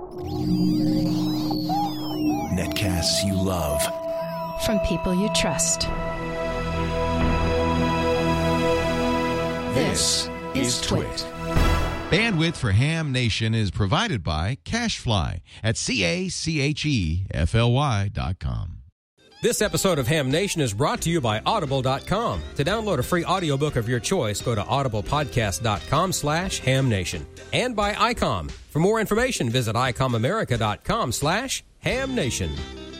Netcasts you love. From people you trust. This is Twit. Bandwidth for Ham Nation is provided by CashFly at CACHEFLY.com. This episode of Ham Nation is brought to you by Audible.com. To download a free audiobook of your choice, go to audiblepodcast.com/hamnation. And by ICOM. For more information, visit ICOMAmerica.com/hamnation.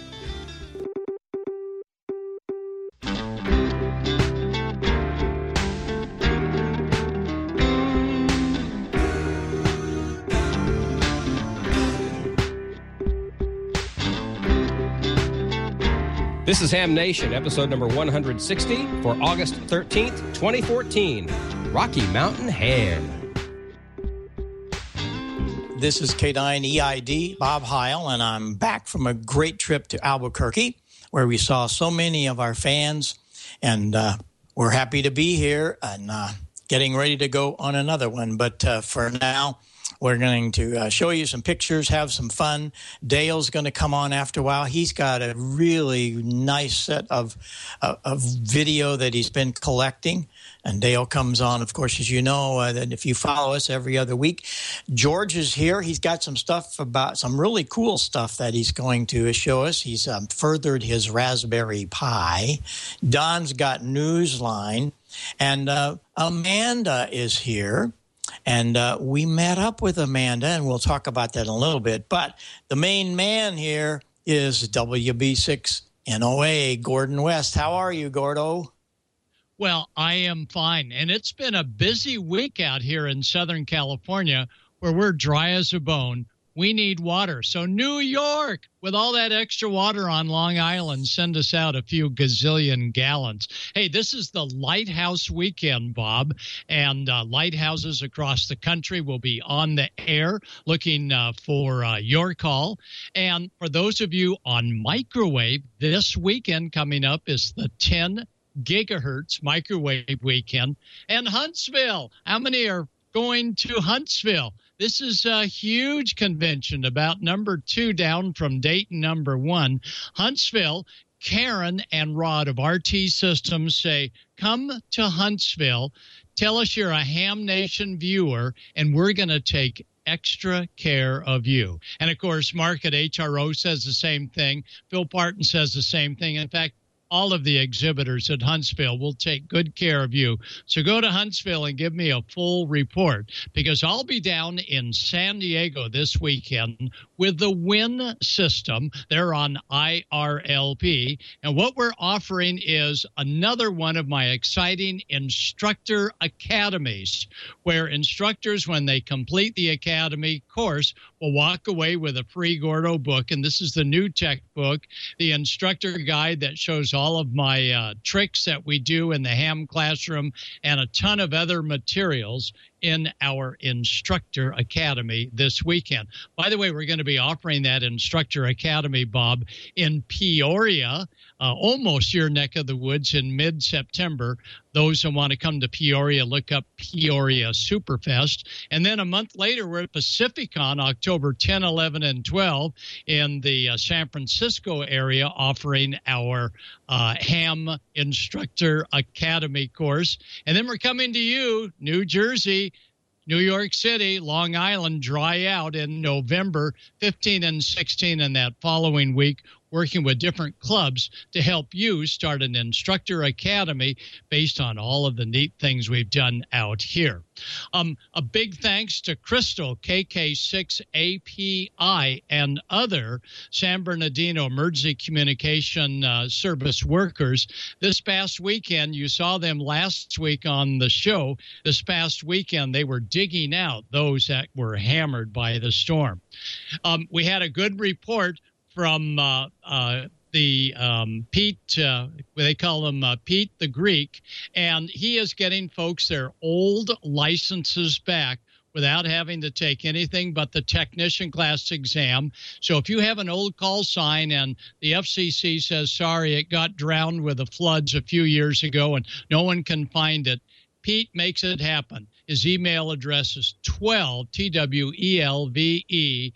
This is Ham Nation, episode number 160 for August 13th, 2014. Rocky Mountain Ham. This is K9EID, Bob Heil, and I'm back from a great trip to Albuquerque, where we saw so many of our fans, and we're happy to be here and getting ready to go on another one. But for now, we're going to show you some pictures, have some fun. Dale's going to come on after a while. He's got a really nice set of video that he's been collecting. And Dale comes on, of course, as you know, that if you follow us every other week. George is here. He's got some stuff about some really cool stuff that he's going to show us. He's furthered his Raspberry Pi. Don's got Newsline. And Amanda is here. And we met up with Amanda, and we'll talk about that in a little bit. But the main man here is WB6NOA, Gordon West. How are you, Gordo? Well, I am fine. And it's been a busy week out here in Southern California where we're dry as a bone. We need water. So New York, with all that extra water on Long Island, send us out a few gazillion gallons. Hey, this is the Lighthouse Weekend, Bob, and lighthouses across the country will be on the air looking for your call. And for those of you on microwave, this weekend coming up is the 10 gigahertz microwave weekend. And Huntsville, how many are going to Huntsville? This is a huge convention, about number 2 down from Dayton number 1. Huntsville, Karen and Rod of RT Systems say, come to Huntsville, tell us you're a Ham Nation viewer, and we're going to take extra care of you. And, of course, Mark at HRO says the same thing. Phil Parton says the same thing. In fact, all of the exhibitors at Huntsville will take good care of you. So go to Huntsville and give me a full report, because I'll be down in San Diego this weekend with the WIN system. They're on IRLP. And what we're offering is another one of my exciting instructor academies, where instructors, when they complete the academy course, will walk away with a free Gordo book. And this is the new tech book, the instructor guide that shows all of my tricks that we do in the ham classroom, and a ton of other materials in our Instructor Academy this weekend. By the way, we're going to be offering that Instructor Academy, Bob, in Peoria, almost your neck of the woods, in mid-September. Those who want to come to Peoria, look up Peoria Superfest. And then a month later, we're at Pacificon, October 10, 11, and 12 in the San Francisco area, offering our Ham Instructor Academy course. And then we're coming to you, New Jersey, New York City, Long Island, dry out in November 15 and 16, and that following week, working with different clubs to help you start an instructor academy based on all of the neat things we've done out here. A big thanks to Crystal, KK6API, and other San Bernardino Emergency Communication Service workers. This past weekend, you saw them last week on the show. This past weekend, they were digging out those that were hammered by the storm. We had a good report from Pete, they call him Pete the Greek, and he is getting folks their old licenses back without having to take anything but the technician class exam. So if you have an old call sign and the FCC says, sorry, it got drowned with the floods a few years ago and no one can find it, Pete makes it happen. His email address is 12, TWELVE,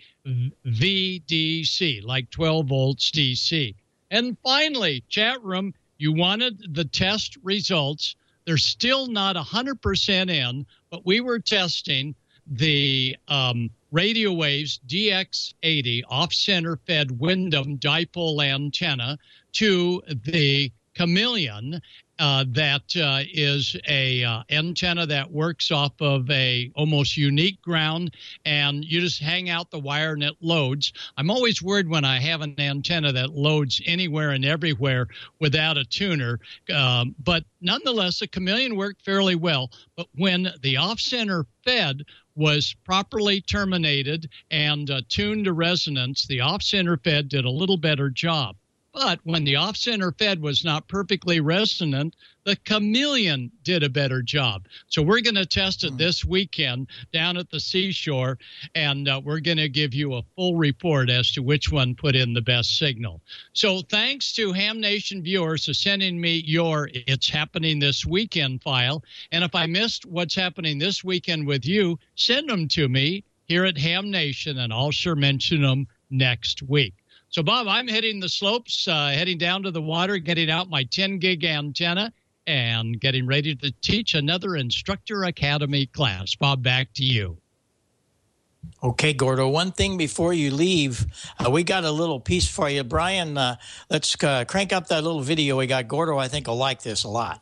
VDC, like 12 volts DC. And finally, chat room, you wanted the test results. They're still not 100% in, but we were testing the Radio Waves DX80 off-center fed Wyndham dipole antenna to the Chameleon. That is a antenna that works off of a almost unique ground, and you just hang out the wire and it loads. I'm always worried when I have an antenna that loads anywhere and everywhere without a tuner, but nonetheless, the Chameleon worked fairly well. But when the off-center fed was properly terminated and tuned to resonance, the off-center fed did a little better job. But when the off-center fed was not perfectly resonant, the Chameleon did a better job. So we're going to test it this weekend down at the seashore, and we're going to give you a full report as to which one put in the best signal. So thanks to Ham Nation viewers for sending me your It's Happening This Weekend file. And if I missed what's happening this weekend with you, send them to me here at Ham Nation, and I'll sure mention them next week. So, Bob, I'm hitting the slopes, heading down to the water, getting out my 10-gig antenna, and getting ready to teach another Instructor Academy class. Bob, back to you. Okay, Gordo, one thing before you leave, we got a little piece for you. Brian, let's crank up that little video we got. Gordo, I think, will like this a lot.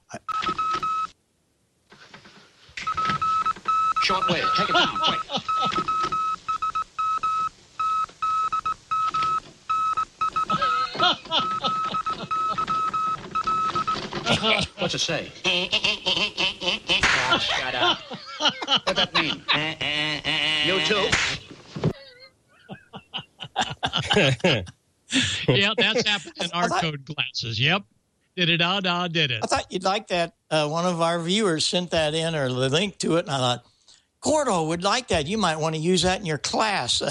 Short wave. Take it down, quick. What's it say? Oh, shut up. What's that mean? You too? Yeah, that's happened in our code classes. Yep. Did it, did it. I thought you'd like that. One of our viewers sent that in, or the link to it, and I thought, Gordo would like that. You might want to use that in your class.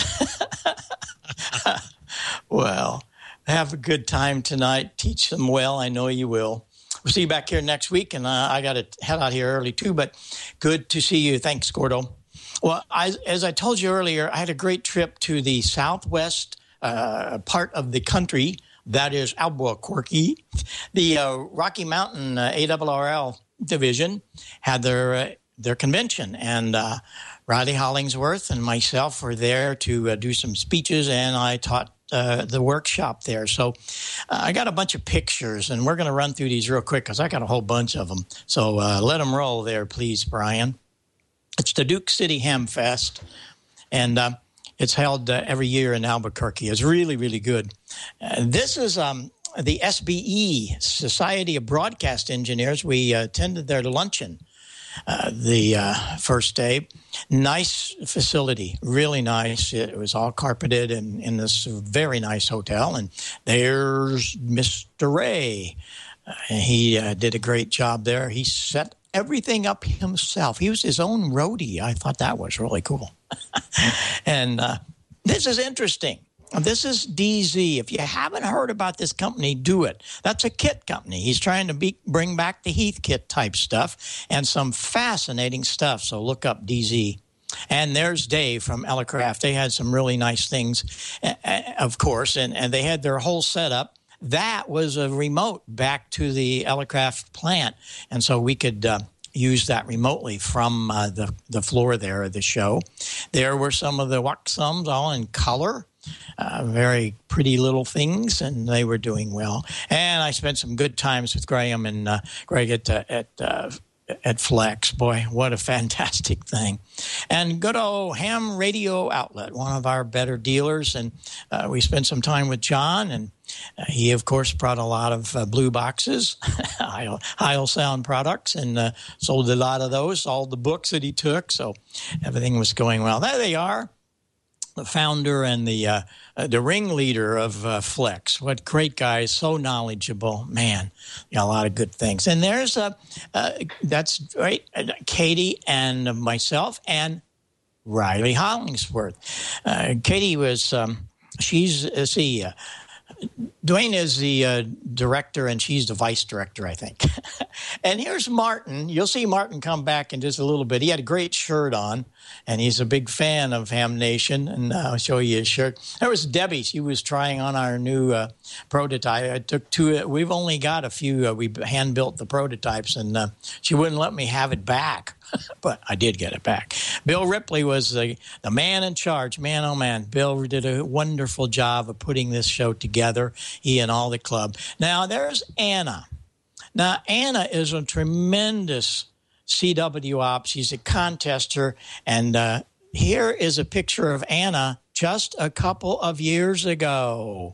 Well, have a good time tonight. Teach them well. I know you will. We'll see you back here next week, and I got to head out here early too, but good to see you. Thanks, Gordo. Well, as I told you earlier, I had a great trip to the southwest part of the country, that is Albuquerque. The Rocky Mountain ARRL division had their convention, and Riley Hollingsworth and myself were there to do some speeches, and I taught the workshop there. So I got a bunch of pictures, and we're going to run through these real quick because I got a whole bunch of them. So let them roll there, please, Brian. It's the Duke City Ham Fest, and it's held every year in Albuquerque. It's really, really good. This is the SBE, Society of Broadcast Engineers. We attended their luncheon the first day. Nice facility, really nice. It was all carpeted in this very nice hotel. And there's Mr. Ray. He did a great job there. He set everything up himself. He was his own roadie. I thought that was really cool. And this is interesting. This is DZ. If you haven't heard about this company, do it. That's a kit company. He's trying to bring back the Heath kit type stuff and some fascinating stuff. So look up DZ. And there's Dave from Elecraft. They had some really nice things, of course, and they had their whole setup. That was a remote back to the Elecraft plant, and so we could use that remotely from the floor there of the show. There were some of the Waxums all in color. Very pretty little things, and they were doing well. And I spent some good times with Graham and Greg at Flex. Boy, what a fantastic thing. And good old Ham Radio Outlet, one of our better dealers. And we spent some time with John, and he, of course, brought a lot of blue boxes, Heil Sound products, and sold a lot of those, all the books that he took. So everything was going well. There they are. The founder and the ringleader of Flex. What great guys, so knowledgeable. Man, a lot of good things. And there's that's right, Katie and myself and Riley Hollingsworth. Katie was she's Dwayne is the director, and she's the vice director, I think. And here's Martin. You'll see Martin come back in just a little bit. He had a great shirt on, and he's a big fan of Ham Nation. And I'll show you his shirt. There was Debbie. She was trying on our new prototype. I took two. We've only got a few. We hand-built the prototypes, and she wouldn't let me have it back. But I did get it back. Bill Ripley was the man in charge. Man, oh, man. Bill did a wonderful job of putting this show together, he and all the club. Now, there's Anna. Now, Anna is a tremendous CW op. She's a contester. And here is a picture of Anna just a couple of years ago.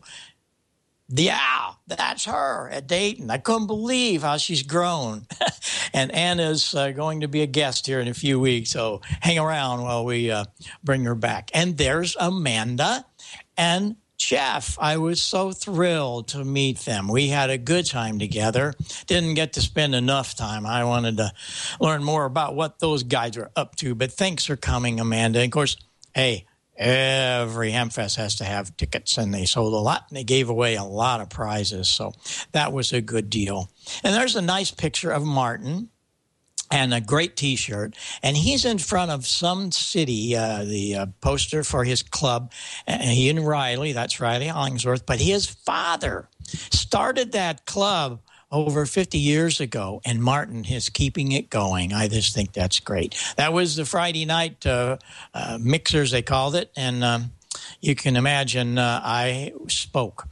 Yeah, that's her at Dayton. I couldn't believe how she's grown. And Anna's going to be a guest here in a few weeks, so hang around while we bring her back. And there's Amanda and Jeff. I was so thrilled to meet them. We had a good time together. Didn't get to spend enough time. I wanted to learn more about what those guys are up to. But thanks for coming, Amanda. And of course, hey, every Hamfest has to have tickets, and they sold a lot, and they gave away a lot of prizes. So that was a good deal. And there's a nice picture of Martin and a great T-shirt. And he's in front of some city, the poster for his club. And he and Riley, that's Riley Hollingsworth, but his father started that club over 50 years ago, and Martin is keeping it going. I just think that's great. That was the Friday night mixers, they called it, and you can imagine I spoke.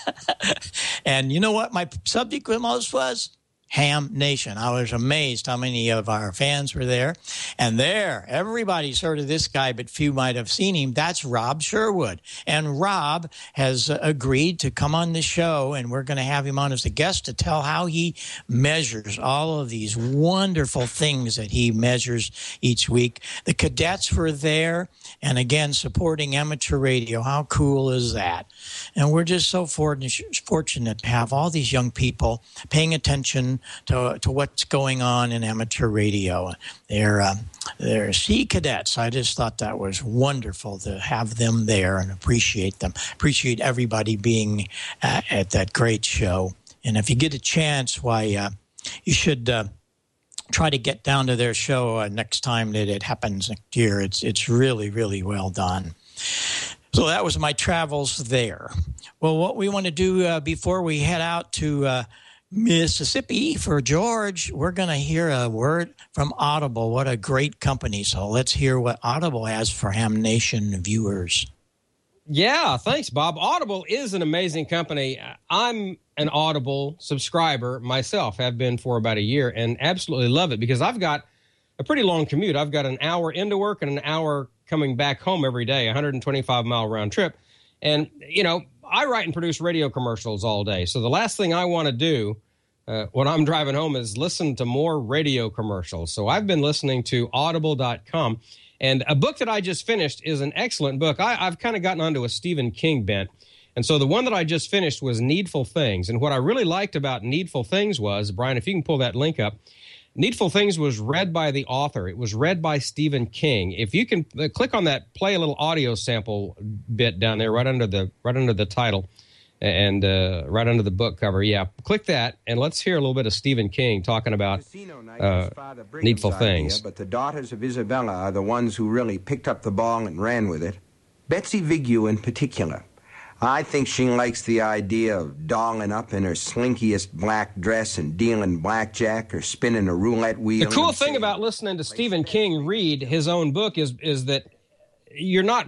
And you know what my subject most was? Ham Nation. I was amazed how many of our fans were there. And there, everybody's heard of this guy, but few might have seen him. That's Rob Sherwood. And Rob has agreed to come on the show, and we're going to have him on as a guest to tell how he measures all of these wonderful things that he measures each week. The cadets were there, and again, supporting amateur radio. How cool is that? And we're just so fortunate to have all these young people paying attention to what's going on in amateur radio. They're Sea Cadets. I just thought that was wonderful to have them there and appreciate them. Appreciate everybody being at that great show. And if you get a chance, why you should try to get down to their show next time that it happens next year. It's really, really well done. So that was my travels there. Well, what we want to do before we head out to Mississippi for George, we're going to hear a word from Audible. What a great company. So let's hear what Audible has for Ham Nation viewers. Yeah, thanks, Bob. Audible is an amazing company. I'm an Audible subscriber myself, have been for about a year, and absolutely love it because I've got a pretty long commute. I've got an hour into work and an hour coming back home every day, 125-mile round trip. And, you know, I write and produce radio commercials all day. So the last thing I want to do when I'm driving home is listen to more radio commercials. So I've been listening to audible.com. And a book that I just finished is an excellent book. I've kind of gotten onto a Stephen King bent. And so the one that I just finished was Needful Things. And what I really liked about Needful Things was, Brian, if you can pull that link up, Needful Things was read by the author. It was read by Stephen King. If you can click on that, play a little audio sample bit down there, right under the title, and right under the book cover. Yeah, click that, and let's hear a little bit of Stephen King talking about Needful Things. But the daughters of Isabella are the ones who really picked up the ball and ran with it. Betsy Vigue in particular. I think she likes the idea of dolling up in her slinkiest black dress and dealing blackjack or spinning a roulette wheel. The cool thing about listening to Stephen King read his own book is that you're not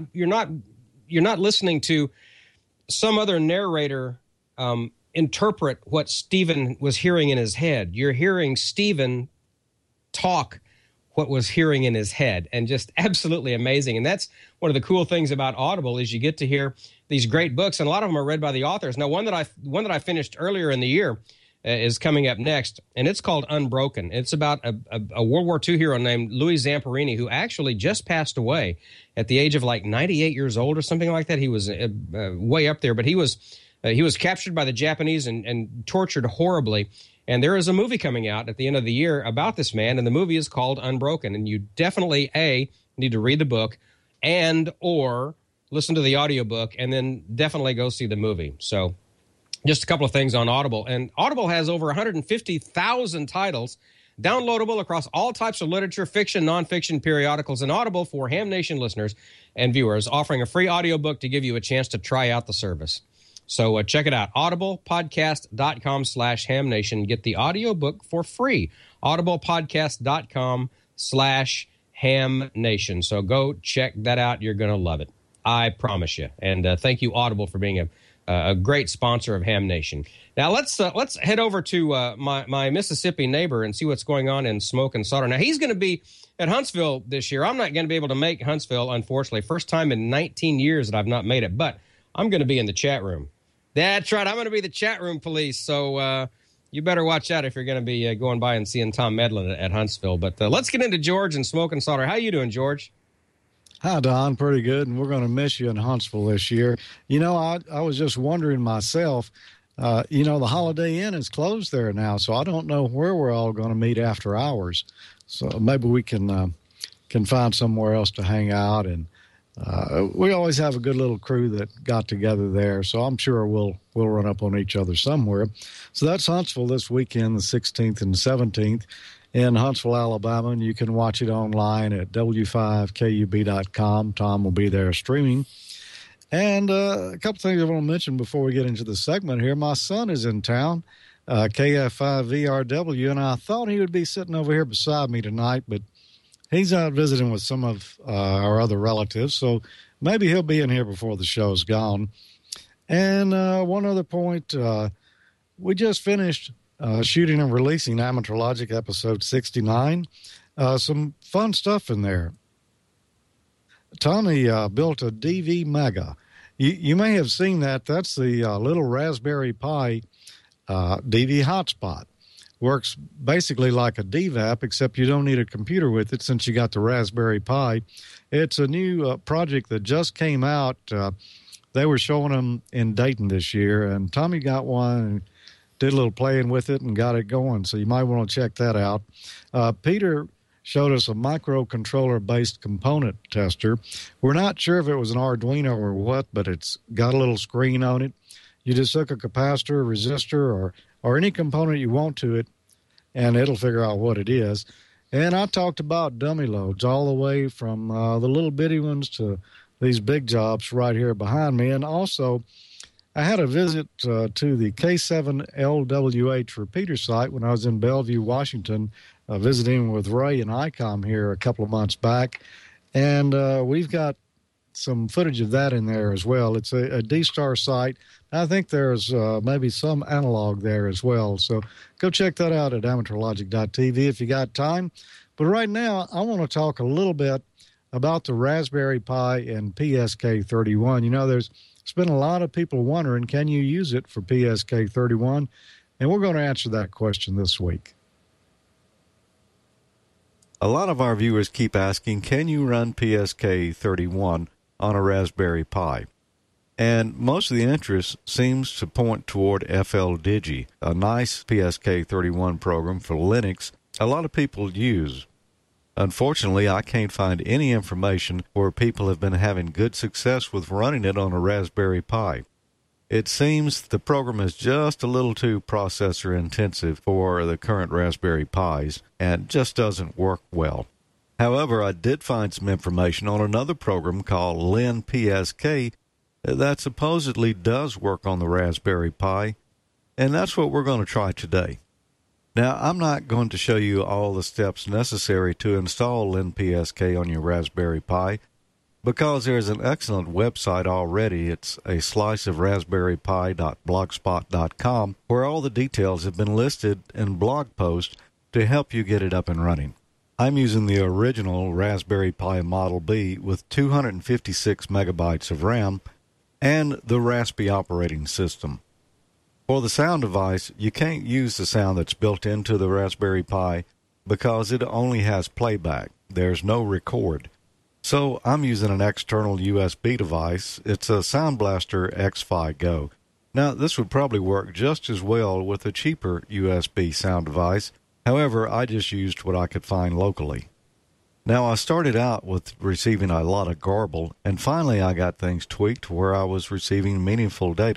listening to some other narrator interpret what Stephen was hearing in his head. You're hearing Stephen talk what was hearing in his head, and just absolutely amazing. And that's one of the cool things about Audible is you get to hear these great books, and a lot of them are read by the authors. Now, one that I finished earlier in the year is coming up next, and it's called Unbroken. It's about a World War II hero named Louis Zamperini, who actually just passed away at the age of like 98 years old or something like that. He was way up there, but he was captured by the Japanese and tortured horribly. And there is a movie coming out at the end of the year about this man, and the movie is called Unbroken. And you definitely, need to read the book or listen to the audiobook, and then definitely go see the movie. So just a couple of things on Audible. And Audible has over 150,000 titles downloadable across all types of literature, fiction, nonfiction, periodicals, and Audible for Ham Nation listeners and viewers, offering a free audiobook to give you a chance to try out the service. So check it out, audiblepodcast.com/hamnation. Get the audiobook for free, audiblepodcast.com/hamnation. So go check that out. You're going to love it. I promise you. And thank you, Audible, for being a great sponsor of Ham Nation. Now, let's head over to my Mississippi neighbor and see what's going on in Smoke and Solder. Now, he's going to be at Huntsville this year. I'm not going to be able to make Huntsville, unfortunately. First time in 19 years that I've not made it, but I'm going to be in the chat room. That's right. I'm going to be the chat room police, so you better watch out if you're going to be going by and seeing Tom Medlin at Huntsville. But let's get into George and Smoke and Solder. How you doing, George? Hi, Don. Pretty good, and we're going to miss you in Huntsville this year. You know, I was just wondering myself, the Holiday Inn is closed there now, so I don't know where we're all going to meet after hours. So maybe we can find somewhere else to hang out, and we always have a good little crew that got together there, so I'm sure we'll run up on each other somewhere. So that's Huntsville this weekend, the 16th and 17th. In Huntsville, Alabama, and you can watch it online at w5kub.com. Tom will be there streaming. And a couple things I want to mention before we get into the segment here. My son is in town, KF5VRW, and I thought he would be sitting over here beside me tonight, but he's out visiting with some of our other relatives, so maybe he'll be in here before the show's gone. And one other point, we just finished shooting and releasing Amateur Logic episode 69. Some fun stuff in there. Tommy built a DV Mega. You may have seen that. That's the little Raspberry Pi DV hotspot. Works basically like a DVAP, except you don't need a computer with it since you got the Raspberry Pi. It's a new project that just came out. They were showing them in Dayton this year, and Tommy got one and did a little playing with it and got it going, so you might want to check that out. Peter showed us a microcontroller-based component tester. We're not sure if it was an Arduino or what, but it's got a little screen on it. You just hook a capacitor, resistor, or any component you want to it, and it'll figure out what it is. And I talked about dummy loads all the way from the little bitty ones to these big jobs right here behind me. And also, I had a visit to the K7LWH repeater site when I was in Bellevue, Washington, visiting with Ray and ICOM here a couple of months back. And we've got some footage of that in there as well. It's a D-Star site. I think there's maybe some analog there as well. So go check that out at amateurlogic.tv if you got time. But right now, I want to talk a little bit about the Raspberry Pi and PSK31. You know, there's been a lot of people wondering, can you use it for PSK31? And we're going to answer that question this week. A lot of our viewers keep asking, can you run PSK31 on a Raspberry Pi? And most of the interest seems to point toward FLDigi, a nice PSK31 program for Linux a lot of people use. Unfortunately, I can't find any information where people have been having good success with running it on a Raspberry Pi. It seems the program is just a little too processor intensive for the current Raspberry Pis and just doesn't work well. However, I did find some information on another program called LinPSK that supposedly does work on the Raspberry Pi, and that's what we're going to try today. Now, I'm not going to show you all the steps necessary to install LinPSK on your Raspberry Pi because there's an excellent website already. It's a sliceofraspberrypi.blogspot.com where all the details have been listed in blog posts to help you get it up and running. I'm using the original Raspberry Pi Model B with 256 megabytes of RAM and the Raspberry operating system. For the sound device, you can't use the sound that's built into the Raspberry Pi because it only has playback. There's no record. So I'm using an external USB device. It's a Sound Blaster X-Fi Go. Now, this would probably work just as well with a cheaper USB sound device. However, I just used what I could find locally. Now, I started out with receiving a lot of garble, and finally I got things tweaked where I was receiving meaningful data.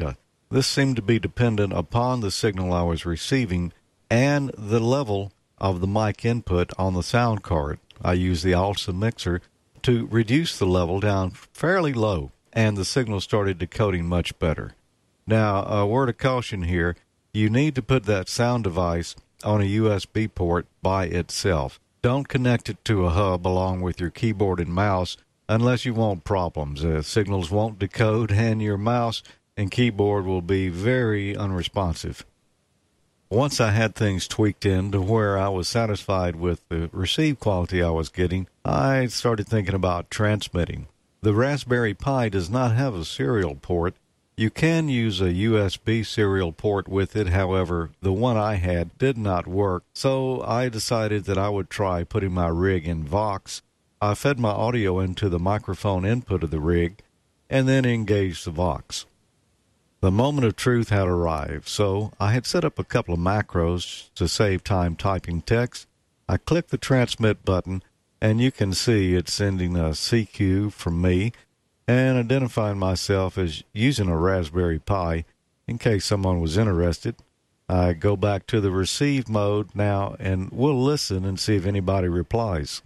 This seemed to be dependent upon the signal I was receiving and the level of the mic input on the sound card. I used the ALSA mixer to reduce the level down fairly low, and the signal started decoding much better. Now, a word of caution here. You need to put that sound device on a USB port by itself. Don't connect it to a hub along with your keyboard and mouse unless you want problems. Signals won't decode, and your mouse and keyboard will be very unresponsive. Once I had things tweaked in to where I was satisfied with the receive quality I was getting, I started thinking about transmitting. The Raspberry Pi does not have a serial port. You can use a USB serial port with it. However, the one I had did not work, so I decided that I would try putting my rig in Vox. I fed my audio into the microphone input of the rig and then engaged the Vox. The moment of truth had arrived, so I had set up a couple of macros to save time typing text. I clicked the transmit button, and you can see it's sending a CQ from me and identifying myself as using a Raspberry Pi in case someone was interested. I go back to the receive mode now, and we'll listen and see if anybody replies.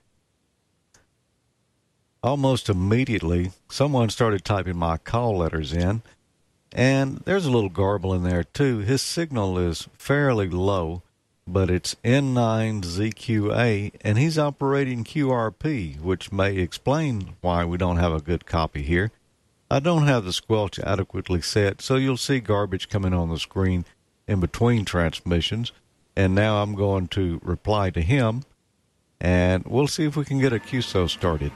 Almost immediately, someone started typing my call letters in, and there's a little garble in there too. His signal is fairly low, but it's N9ZQA, and he's operating QRP, which may explain why we don't have a good copy here. I don't have the squelch adequately set, so you'll see garbage coming on the screen in between transmissions. And now I'm going to reply to him, and we'll see if we can get a QSO started.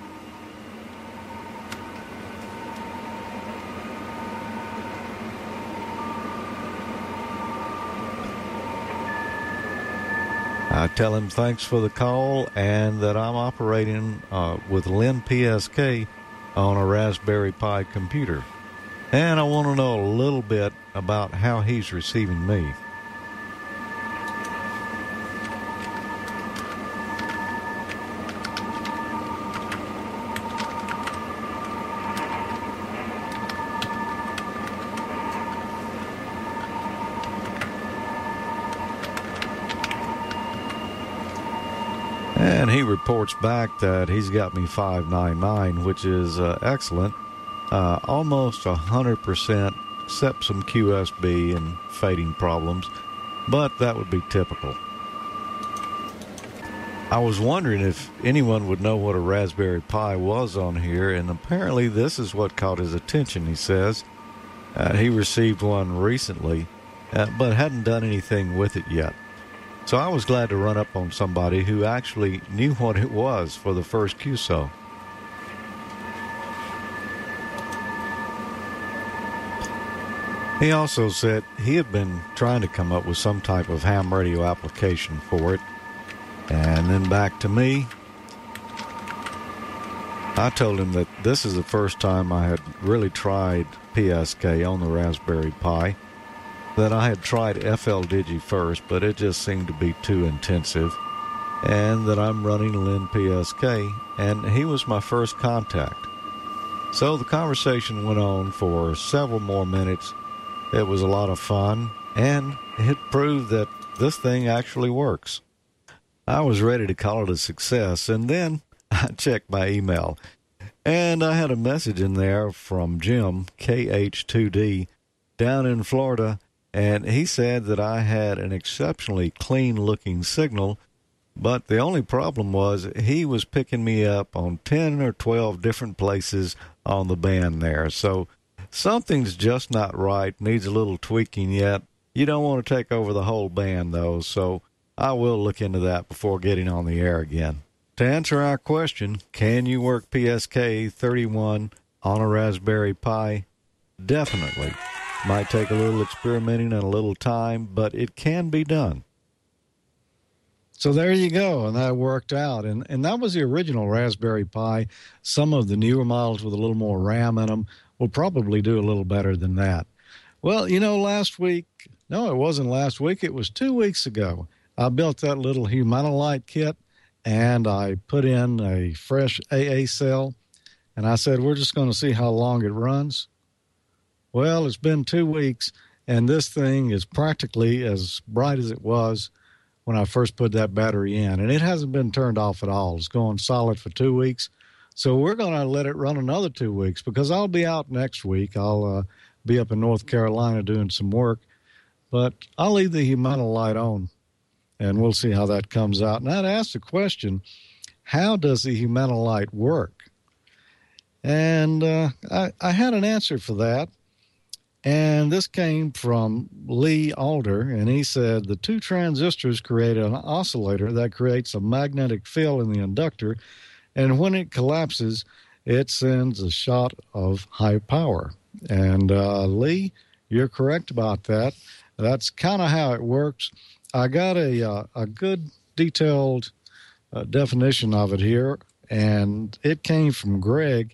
I tell him thanks for the call and that I'm operating with LinPSK on a Raspberry Pi computer. And I want to know a little bit about how he's receiving me. And he reports back that he's got me 599, which is excellent. Almost 100%, except some QSB and fading problems, but that would be typical. I was wondering if anyone would know what a Raspberry Pi was on here, and apparently this is what caught his attention, he says. He received one recently, but hadn't done anything with it yet. So I was glad to run up on somebody who actually knew what it was for the first QSO. He also said he had been trying to come up with some type of ham radio application for it. And then back to me. I told him that this is the first time I had really tried PSK on the Raspberry Pi. That I had tried FLDigi first, but it just seemed to be too intensive, and that I'm running LinPSK, and he was my first contact. So the conversation went on for several more minutes. It was a lot of fun, and it proved that this thing actually works. I was ready to call it a success, and then I checked my email, and I had a message in there from Jim, KH2D, down in Florida. And he said that I had an exceptionally clean-looking signal, but the only problem was he was picking me up on 10 or 12 different places on the band there. So something's just not right, needs a little tweaking yet. You don't want to take over the whole band, though, so I will look into that before getting on the air again. To answer our question, can you work PSK 31 on a Raspberry Pi? Definitely. Might take a little experimenting and a little time, but it can be done. So there you go, and that worked out. And that was the original Raspberry Pi. Some of the newer models with a little more RAM in them will probably do a little better than that. Well, you know, last week, no, it wasn't last week, it was 2 weeks ago, I built that little Humanolite kit, and I put in a fresh AA cell, and I said, we're just going to see how long it runs. Well, it's been 2 weeks, and this thing is practically as bright as it was when I first put that battery in, and it hasn't been turned off at all. It's going solid for 2 weeks. So we're going to let it run another 2 weeks because I'll be out next week. I'll be up in North Carolina doing some work, but I'll leave the Humanolite on, and we'll see how that comes out. And I'd ask the question, how does the Humanolite work? And I had an answer for that. And this came from Lee Alder, and he said the two transistors create an oscillator that creates a magnetic field in the inductor, and when it collapses, it sends a shot of high power. And Lee, you're correct about that. That's kind of how it works. I got a good detailed definition of it here, and it came from Greg,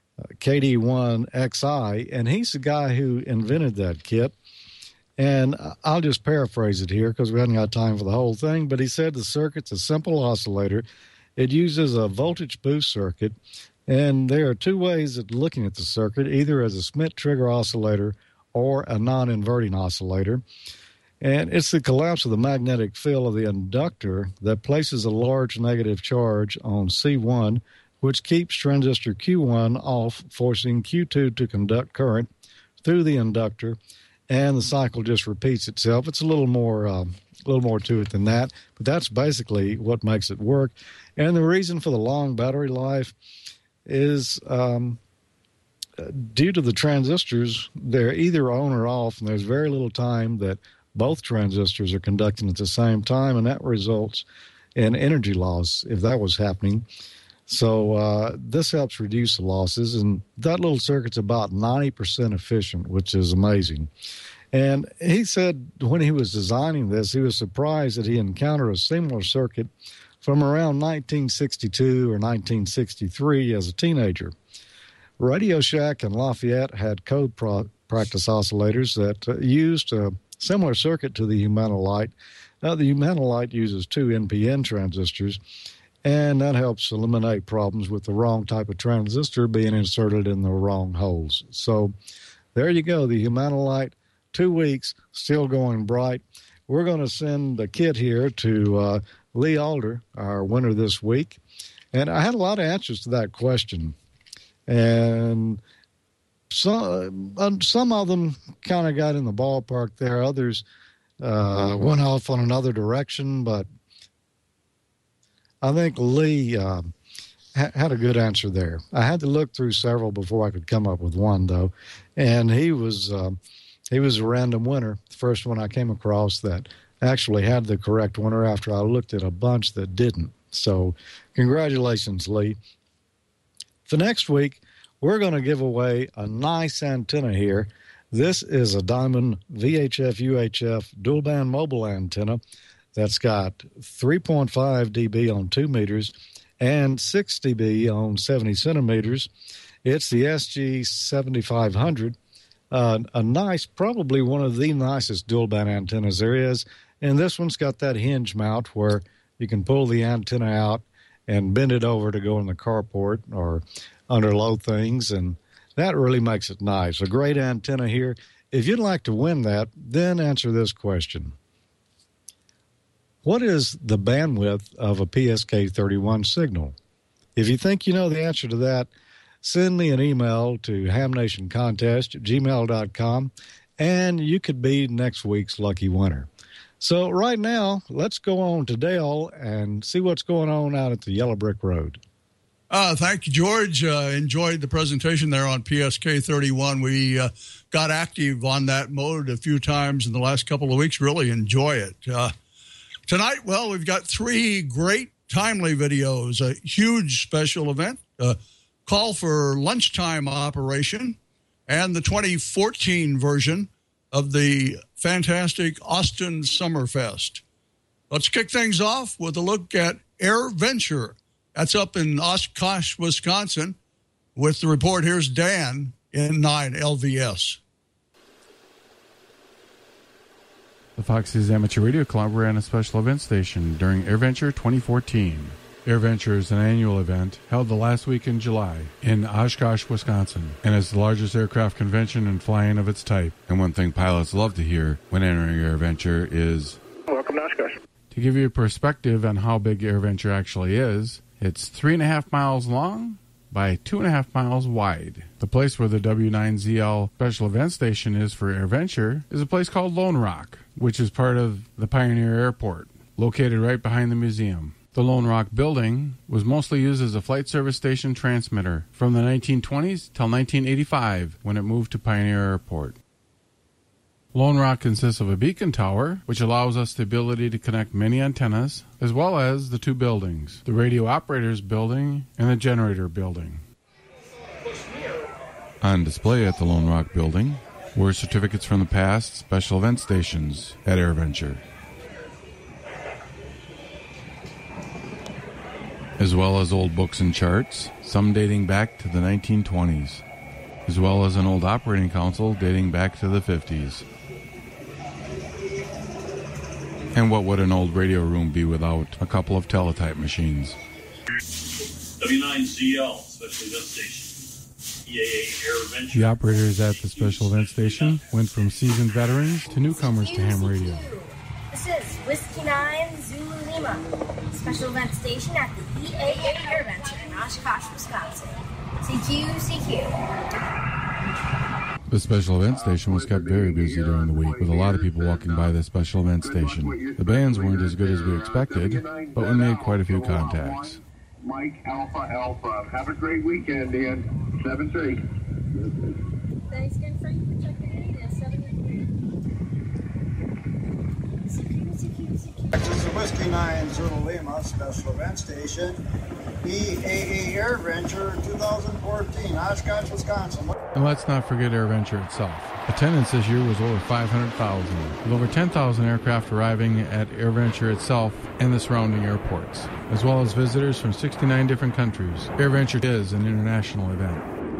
KD1XI, and he's the guy who invented that kit. And I'll just paraphrase it here because we haven't got time for the whole thing, but he said the circuit's a simple oscillator. It uses a voltage boost circuit, and there are two ways of looking at the circuit, either as a Schmitt trigger oscillator or a non-inverting oscillator. And it's the collapse of the magnetic field of the inductor that places a large negative charge on C1, which keeps transistor Q1 off, forcing Q2 to conduct current through the inductor, and the cycle just repeats itself. It's a little more to it than that, but that's basically what makes it work. And the reason for the long battery life is due to the transistors. They're either on or off, and there's very little time that both transistors are conducting at the same time, and that results in energy loss if that was happening. So this helps reduce the losses, and that little circuit's about 90% efficient, which is amazing. And he said when he was designing this, he was surprised that he encountered a similar circuit from around 1962 or 1963 as a teenager. Radio Shack and Lafayette had code practice oscillators that used a similar circuit to the Humanolite. Now, the Humanolite uses 2 NPN transistors, and that helps eliminate problems with the wrong type of transistor being inserted in the wrong holes. So there you go, the Humanolite, 2 weeks, still going bright. We're going to send the kit here to Lee Alder, our winner this week. And I had a lot of answers to that question. And some of them kind of got in the ballpark there. Others went off on another direction, but I think Lee had a good answer there. I had to look through several before I could come up with one, though, and he was a random winner. The first one I came across that actually had the correct winner after I looked at a bunch that didn't. So congratulations, Lee. For next week, we're going to give away a nice antenna here. This is a Diamond VHF-UHF dual-band mobile antenna that's got 3.5 dB on 2 meters and 6 dB on 70 centimeters. It's the SG7500, a nice, probably one of the nicest dual-band antennas there is. And this one's got that hinge mount where you can pull the antenna out and bend it over to go in the carport or under low things, and that really makes it nice. A great antenna here. If you'd like to win that, then answer this question. What is the bandwidth of a PSK31 signal? If you think you know the answer to that, send me an email to hamnationcontest@gmail.com, and you could be next week's lucky winner. So right now, let's go on to Dale and see what's going on out at the Yellow Brick Road. Thank you, George. Enjoyed the presentation there on PSK31. We got active on that mode a few times in the last couple of weeks. Really enjoy it. Tonight, well, we've got 3 great timely videos, a huge special event, call for lunchtime operation, and the 2014 version of the fantastic Austin Summerfest. Let's kick things off with a look at AirVenture. That's up in Oshkosh, Wisconsin. With the report, here's Dan in 9 LVS. The Fox News Amateur Radio Club ran a special event station during AirVenture 2014. AirVenture is an annual event held the last week in July in Oshkosh, Wisconsin, and is the largest aircraft convention and flying of its type. And one thing pilots love to hear when entering AirVenture is, "Welcome to Oshkosh." To give you a perspective on how big AirVenture actually is, it's 3.5 miles long by 2.5 miles wide. The place where the W9ZL Special Event Station is for AirVenture is a place called Lone Rock, which is part of the Pioneer Airport, located right behind the museum. The Lone Rock building was mostly used as a flight service station transmitter from the 1920s till 1985 when it moved to Pioneer Airport. Lone Rock consists of a beacon tower, which allows us the ability to connect many antennas, as well as the two buildings, the radio operators building and the generator building. On display at the Lone Rock building were certificates from the past special event stations at AirVenture, as well as old books and charts, some dating back to the 1920s, as well as an old operating console dating back to the 50s. And what would an old radio room be without a couple of teletype machines? W9ZL Special Event Station. EAA AirVenture. The operators at the Special Event Station went from seasoned veterans to newcomers to ham radio. This is Whiskey 9 Zulu Lima, Special Event Station at the EAA AirVenture in Oshkosh, Wisconsin. CQ. The Special Event Station was kept very busy during the week, with a lot of people walking by the Special Event Station. The bands weren't as good as we expected, but we made quite a few contacts. Mike Alpha Alpha. Have a great weekend, Ian. 7-3. Thanks again for checking in at 7-3. This is Whiskey 9 Zulu Lima Special Event Station, EAA AirVenture 2014, Oshkosh, Wisconsin. And let's not forget AirVenture itself. Attendance this year was over 500,000, with over 10,000 aircraft arriving at AirVenture itself and the surrounding airports, as well as visitors from 69 different countries. AirVenture is an international event.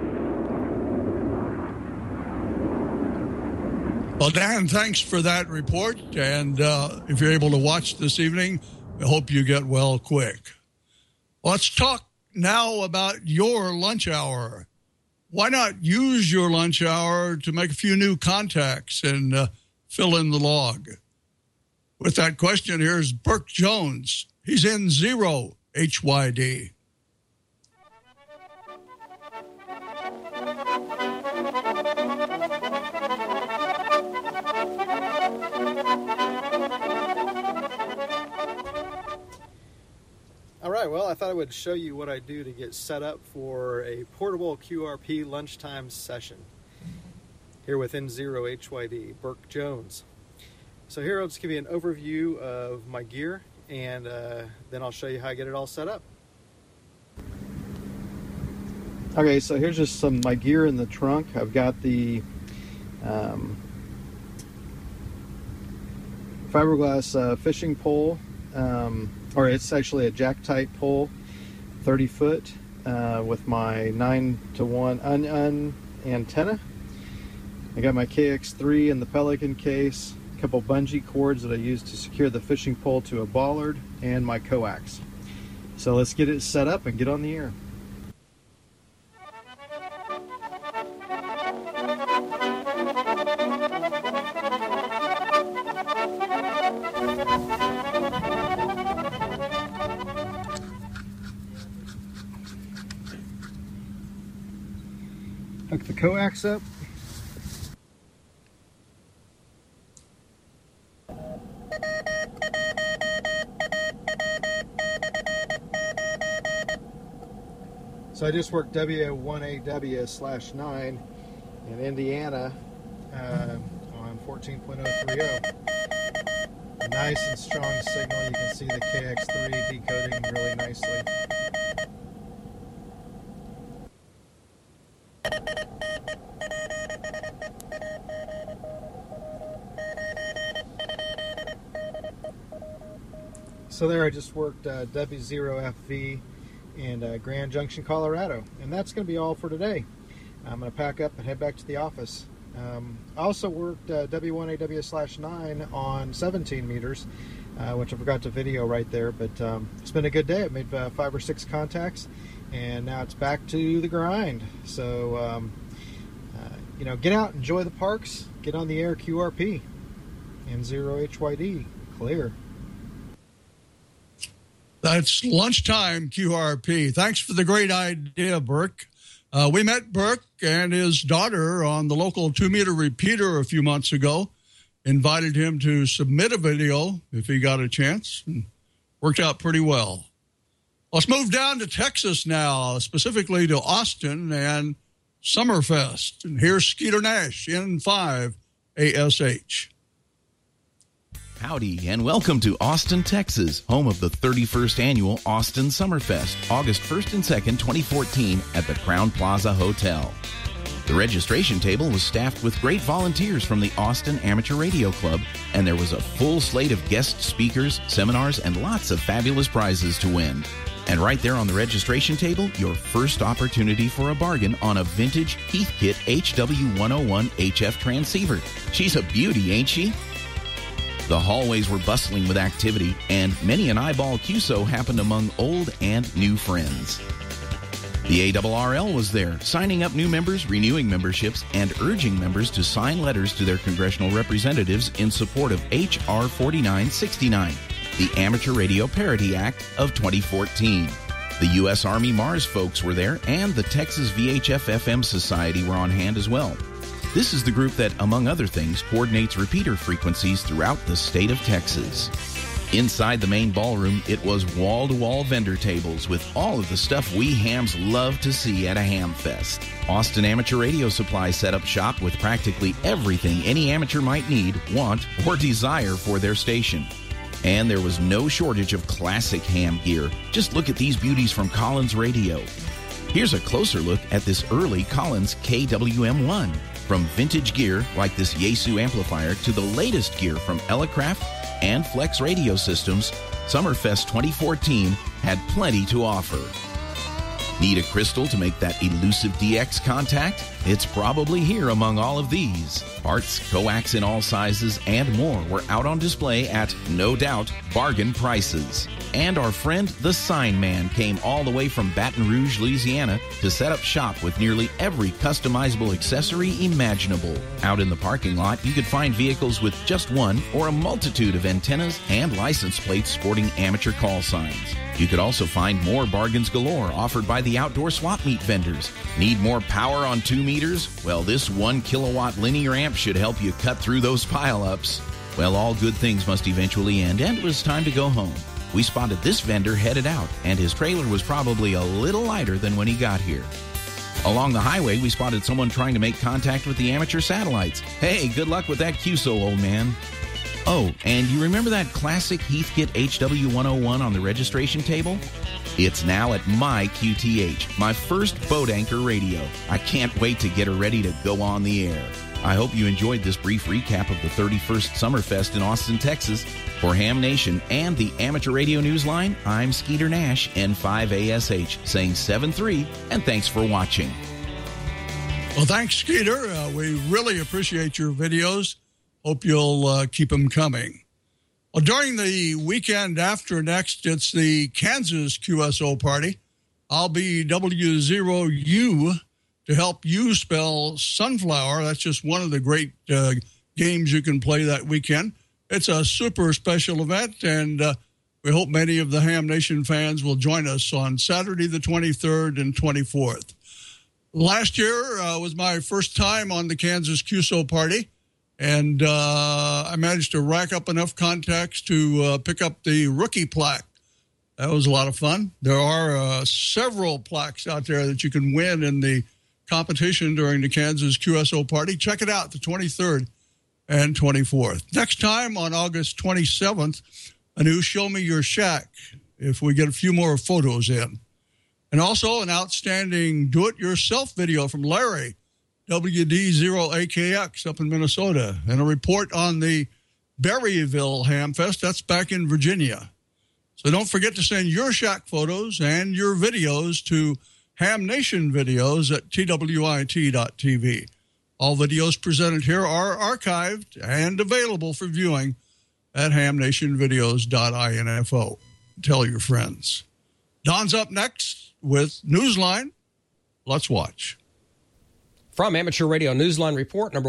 Well, Dan, thanks for that report. And if you're able to watch this evening, I hope you get well quick. Let's talk now about your lunch hour. Why not use your lunch hour to make a few new contacts and fill in the log? With that question, here's Burke Jones. He's in 0 HYD. All right, well, I thought I would show you what I do to get set up for a portable QRP lunchtime session here within 0 HYD, Burke Jones. So here I'll just give you an overview of my gear, and then I'll show you how I get it all set up. Okay, so here's just some of my gear in the trunk. I've got the fiberglass fishing pole, or it's actually a jack-type pole, 30 foot, with my 9-to-1 antenna. I got my KX3 in the Pelican case, a couple bungee cords that I use to secure the fishing pole to a bollard, and my coax. So let's get it set up and get on the air. Hook the coax up. So I just worked W1AW/9 in Indiana on 14.030. Nice and strong signal. You can see the KX3 decoding really nicely. So there I just worked W0FV in Grand Junction, Colorado. And that's going to be all for today. I'm going to pack up and head back to the office. I also worked W1AW/9 on 17 meters, which I forgot to video right there, but it's been a good day. I made 5 or 6 contacts, and now it's back to the grind. So, get out, enjoy the parks, get on the air QRP, and 0HYD, clear. That's lunchtime QRP. Thanks for the great idea, Burke. We met Burke and his daughter on the local 2-meter repeater a few months ago. Invited him to submit a video if he got a chance, and worked out pretty well. Let's move down to Texas now, specifically to Austin and Summerfest. And here's Skeeter Nash, N5 ASH. Howdy, and welcome to Austin, Texas, home of the 31st Annual Austin Summerfest, August 1st and 2nd, 2014, at the Crowne Plaza Hotel. The registration table was staffed with great volunteers from the Austin Amateur Radio Club, and there was a full slate of guest speakers, seminars, and lots of fabulous prizes to win. And right there on the registration table, your first opportunity for a bargain on a vintage Heathkit HW101 HF transceiver. She's a beauty, ain't she? The hallways were bustling with activity, and many an eyeball QSO happened among old and new friends. The ARRL was there, signing up new members, renewing memberships, and urging members to sign letters to their congressional representatives in support of H.R. 4969, the Amateur Radio Parity Act of 2014. The U.S. Army Mars folks were there, and the Texas VHF-FM Society were on hand as well. This is the group that, among other things, coordinates repeater frequencies throughout the state of Texas. Inside the main ballroom, it was wall-to-wall vendor tables with all of the stuff we hams love to see at a ham fest. Austin Amateur Radio Supply set up shop with practically everything any amateur might need, want, or desire for their station. And there was no shortage of classic ham gear. Just look at these beauties from Collins Radio. Here's a closer look at this early Collins KWM1. From vintage gear like this Yaesu amplifier to the latest gear from Elecraft and Flex Radio Systems, Summerfest 2014 had plenty to offer. Need a crystal to make that elusive DX contact? It's probably here among all of these. Parts, coax in all sizes, and more were out on display at, no doubt, bargain prices. And our friend, the Sign Man, came all the way from Baton Rouge, Louisiana, to set up shop with nearly every customizable accessory imaginable. Out in the parking lot, you could find vehicles with just one or a multitude of antennas and license plates sporting amateur call signs. You could also find more bargains galore offered by the outdoor swap meet vendors. Need more power on 2 meters? Well, this 1 kilowatt linear amp should help you cut through those pile-ups. Well, all good things must eventually end, and it was time to go home. We spotted this vendor headed out, and his trailer was probably a little lighter than when he got here. Along the highway, we spotted someone trying to make contact with the amateur satellites. Hey, good luck with that QSO, old man. Oh, and you remember that classic Heathkit HW101 on the registration table? It's now at my QTH, my first boat anchor radio. I can't wait to get her ready to go on the air. I hope you enjoyed this brief recap of the 31st Summerfest in Austin, Texas. For Ham Nation and the Amateur Radio Newsline, I'm Skeeter Nash, N5ASH, saying 7-3, and thanks for watching. Well, thanks, Skeeter. We really appreciate your videos. Hope you'll keep them coming. Well, during the weekend after next, it's the Kansas QSO party. I'll be W0U to help you spell sunflower. That's just one of the great games you can play that weekend. It's a super special event, and we hope many of the Ham Nation fans will join us on Saturday the 23rd and 24th. Last year was my first time on the Kansas QSO party, and I managed to rack up enough contacts to pick up the rookie plaque. That was a lot of fun. There are several plaques out there that you can win in the competition during the Kansas QSO party. Check it out, the 23rd and 24th. Next time on August 27th, a new Show Me Your Shack, if we get a few more photos in. And also an outstanding do-it-yourself video from Larry, WD0AKX up in Minnesota, and a report on the Berryville Hamfest. That's back in Virginia. So don't forget to send your shack photos and your videos to Ham Nation Videos at twit.tv. All videos presented here are archived and available for viewing at hamnationvideos.info. Tell your friends. Don's up next with Newsline. Let's watch. From Amateur Radio Newsline Report number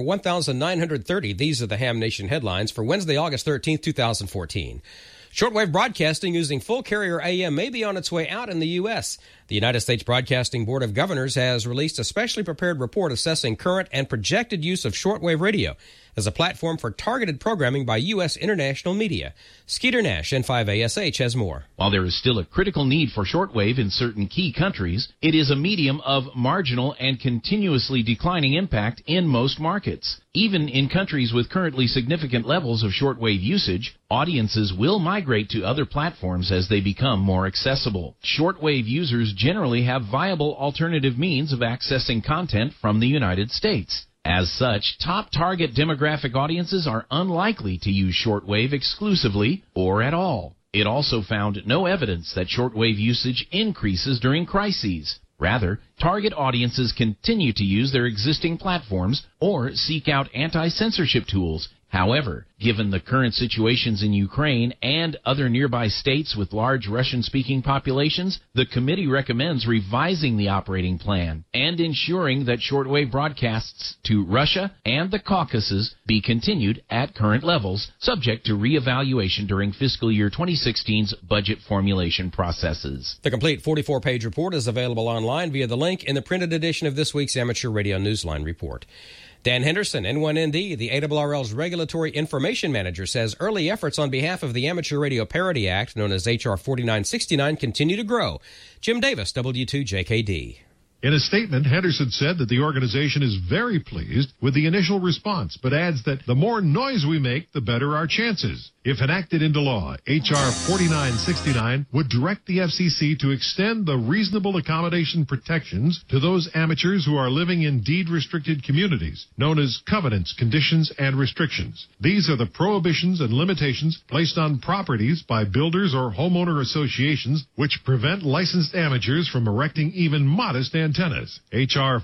1930, these are the Ham Nation headlines for Wednesday, August 13th, 2014. Shortwave broadcasting using full carrier AM may be on its way out in the U.S. The United States Broadcasting Board of Governors has released a specially prepared report assessing current and projected use of shortwave radio as a platform for targeted programming by U.S. international media. Skeeter Nash, N5ASH, has more. While there is still a critical need for shortwave in certain key countries, it is a medium of marginal and continuously declining impact in most markets. Even in countries with currently significant levels of shortwave usage, audiences will migrate to other platforms as they become more accessible. Shortwave users generally have viable alternative means of accessing content from the United States. As such, top target demographic audiences are unlikely to use shortwave exclusively or at all. It also found no evidence that shortwave usage increases during crises. Rather, target audiences continue to use their existing platforms or seek out anti-censorship tools. However, given the current situations in Ukraine and other nearby states with large Russian-speaking populations, the committee recommends revising the operating plan and ensuring that shortwave broadcasts to Russia and the Caucasus be continued at current levels, subject to reevaluation during fiscal year 2016's budget formulation processes. The complete 44-page report is available online via the link in the printed edition of this week's Amateur Radio Newsline Report. Dan Henderson, N1ND, the ARRL's Regulatory Information Manager, says early efforts on behalf of the Amateur Radio Parity Act, known as H.R. 4969, continue to grow. Jim Davis, W2JKD. In a statement, Henderson said that the organization is very pleased with the initial response, but adds that the more noise we make, the better our chances. If enacted into law, H.R. 4969 would direct the FCC to extend the reasonable accommodation protections to those amateurs who are living in deed-restricted communities, known as covenants, conditions, and restrictions. These are the prohibitions and limitations placed on properties by builders or homeowner associations which prevent licensed amateurs from erecting even modest antennas. H.R.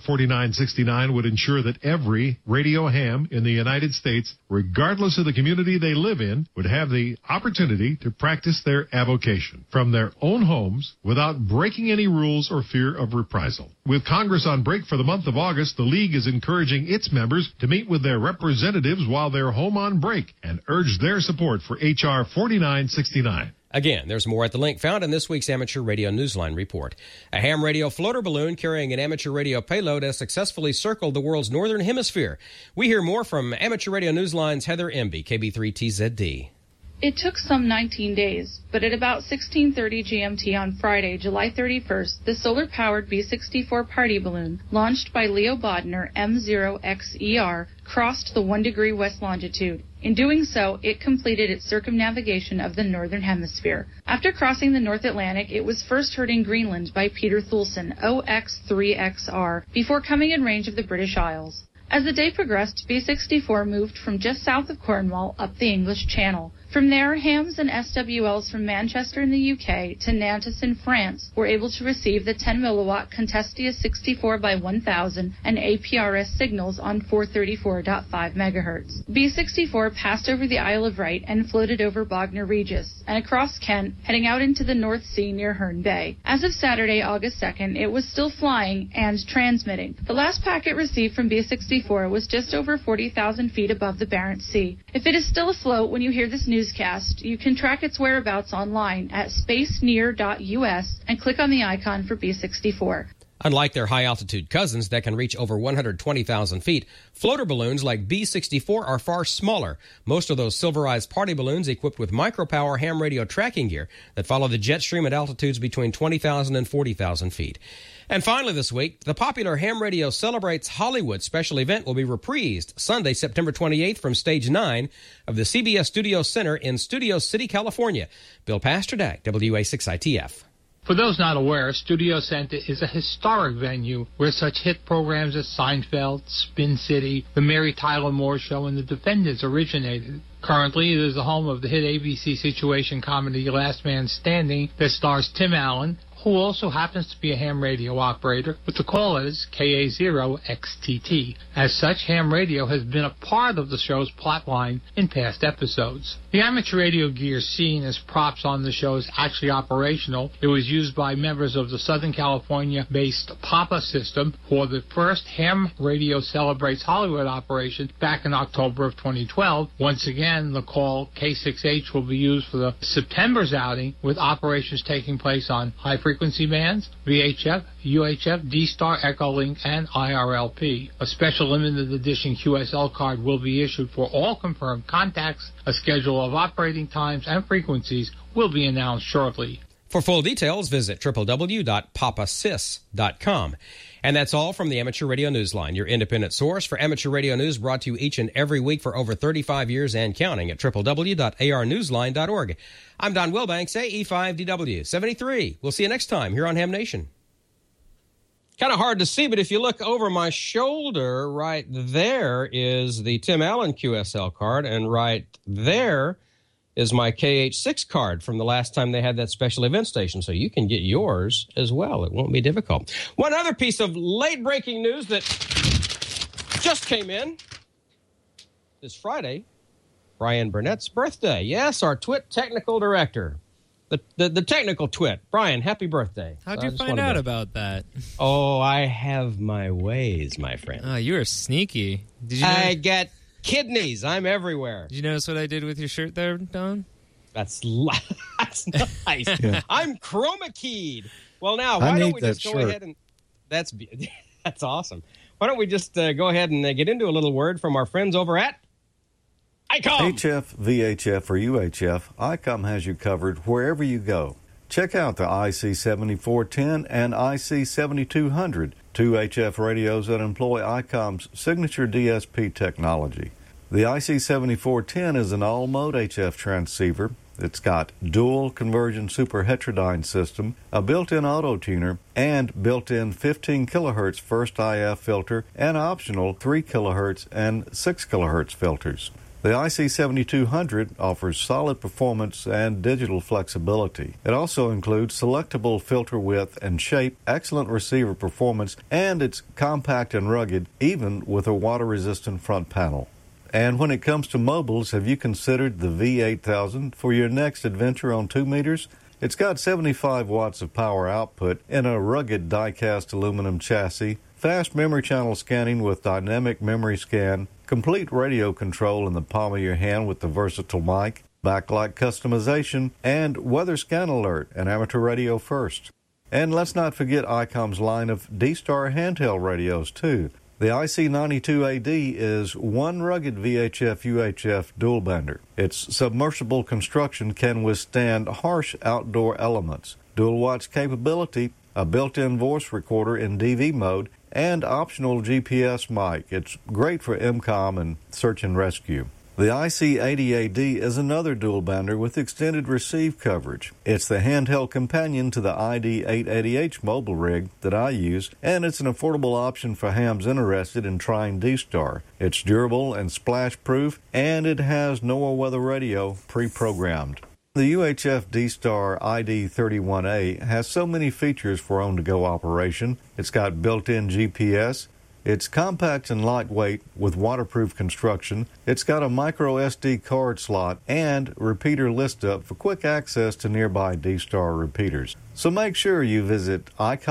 4969 would ensure that every radio ham in the United States, regardless of the community they live in, would have the opportunity to practice their avocation from their own homes without breaking any rules or fear of reprisal. With Congress on break for the month of August, the League is encouraging its members to meet with their representatives while they're home on break and urge their support for H.R. 4969. Again, there's more at the link found in this week's Amateur Radio Newsline Report. A ham radio floater balloon carrying an amateur radio payload has successfully circled the world's northern hemisphere. We hear more from Amateur Radio Newsline's Heather Emby, KB3TZD. It took some 19 days, but at about 16:30 GMT on Friday, July 31st, the solar-powered B-64 party balloon, launched by Leo Bodner M0XER, crossed the 1 degree west longitude. In doing so, it completed its circumnavigation of the northern hemisphere. After crossing the North Atlantic, it was first heard in Greenland by Peter Thulesen, OX3XR, before coming in range of the British Isles. As the day progressed, B-64 moved from just south of Cornwall up the English Channel. From there, hams and SWLs from Manchester in the UK to Nantes in France were able to receive the 10-milliwatt Contestia 64x1000 and APRS signals on 434.5 MHz. B-64 passed over the Isle of Wight and floated over Bognor Regis and across Kent, heading out into the North Sea near Herne Bay. As of Saturday, August 2nd, it was still flying and transmitting. The last packet received from B-64 was just over 40,000 feet above the Barents Sea. If it is still afloat when you hear this newscast, you can track its whereabouts online at spacenear.us and click on the icon for B-64. Unlike their high-altitude cousins that can reach over 120,000 feet, floater balloons like B-64 are far smaller. Most of those silverized party balloons equipped with micropower ham radio tracking gear that follow the jet stream at altitudes between 20,000 and 40,000 feet. And finally this week, the popular Ham Radio Celebrates Hollywood special event will be reprised Sunday, September 28th from Stage 9 of the CBS Studio Center in Studio City, California. Bill Pasternak, WA6ITF. For those not aware, Studio Center is a historic venue where such hit programs as Seinfeld, Spin City, The Mary Tyler Moore Show, and The Defenders originated. Currently, it is the home of the hit ABC situation comedy Last Man Standing that stars Tim Allen, who also happens to be a ham radio operator with the call is KA0XTT. As such, ham radio has been a part of the show's plotline in past episodes. The amateur radio gear seen as props on the show is actually operational. It was used by members of the Southern California-based Papa system for the first Ham Radio Celebrates Hollywood operation back in October of 2012. Once again, the call K6H will be used for the September's outing, with operations taking place on high-frequency bands, VHF, UHF, D-Star, Echolink, and IRLP. A special limited edition QSL card will be issued for all confirmed contacts. A schedule of operating times and frequencies will be announced shortly. For full details, visit www.papasys.com. And that's all from the Amateur Radio Newsline, your independent source for amateur radio news, brought to you each and every week for over 35 years and counting at www.arnewsline.org. I'm Don Wilbanks, AE5DW 73. We'll see you next time here on Ham Nation. Kind of hard to see, but if you look over my shoulder, right there is the Tim Allen QSL card, and right there is my KH6 card from the last time they had that special event station, so you can get yours as well. It won't be difficult. One other piece of late-breaking news that just came in this Friday, Brian Burnett's birthday. Yes, our TWIT technical director, the technical TWIT. Brian, happy birthday. How'd you find out about that? Oh, I have my ways, my friend. Oh, you were sneaky. Did you? I get kidneys. I'm everywhere. Did you notice what I did with your shirt there, Don? That's nice. Yeah. I'm chroma keyed. Well, now, why don't we just go ahead and... That's awesome. Why don't we just go ahead and get into a little word from our friends over at ICOM. HF, VHF, or UHF, ICOM has you covered wherever you go. Check out the IC7410 and IC7200, two HF radios that employ ICOM's signature DSP technology. The IC7410 is an all-mode HF transceiver. It's got dual conversion super heterodyne system, a built-in auto-tuner, and built-in 15 kHz first IF filter, and optional 3 kHz and 6 kHz filters. The IC7200 offers solid performance and digital flexibility. It also includes selectable filter width and shape, excellent receiver performance, and it's compact and rugged, even with a water-resistant front panel. And when it comes to mobiles, have you considered the V8000 for your next adventure on 2 meters? It's got 75 watts of power output in a rugged die-cast aluminum chassis, fast memory channel scanning with dynamic memory scan, complete radio control in the palm of your hand with the versatile mic, backlight customization, and weather scan alert and amateur radio first. And let's not forget ICOM's line of D-Star handheld radios, too. The IC92AD is one rugged VHF-UHF dual bender. Its submersible construction can withstand harsh outdoor elements, dual watch capability, a built-in voice recorder in DV mode, and optional GPS mic. It's great for MCOM and search and rescue. The IC80AD is another dual bender with extended receive coverage. It's the handheld companion to the ID880H mobile rig that I use, and it's an affordable option for hams interested in trying D-Star. It's durable and splash-proof, and it has NOAA weather radio pre-programmed. The UHF D-Star ID31A has so many features for on-the-go operation. It's got built-in GPS. It's compact and lightweight with waterproof construction. It's got a micro SD card slot and repeater list up for quick access to nearby D-Star repeaters. So make sure you visit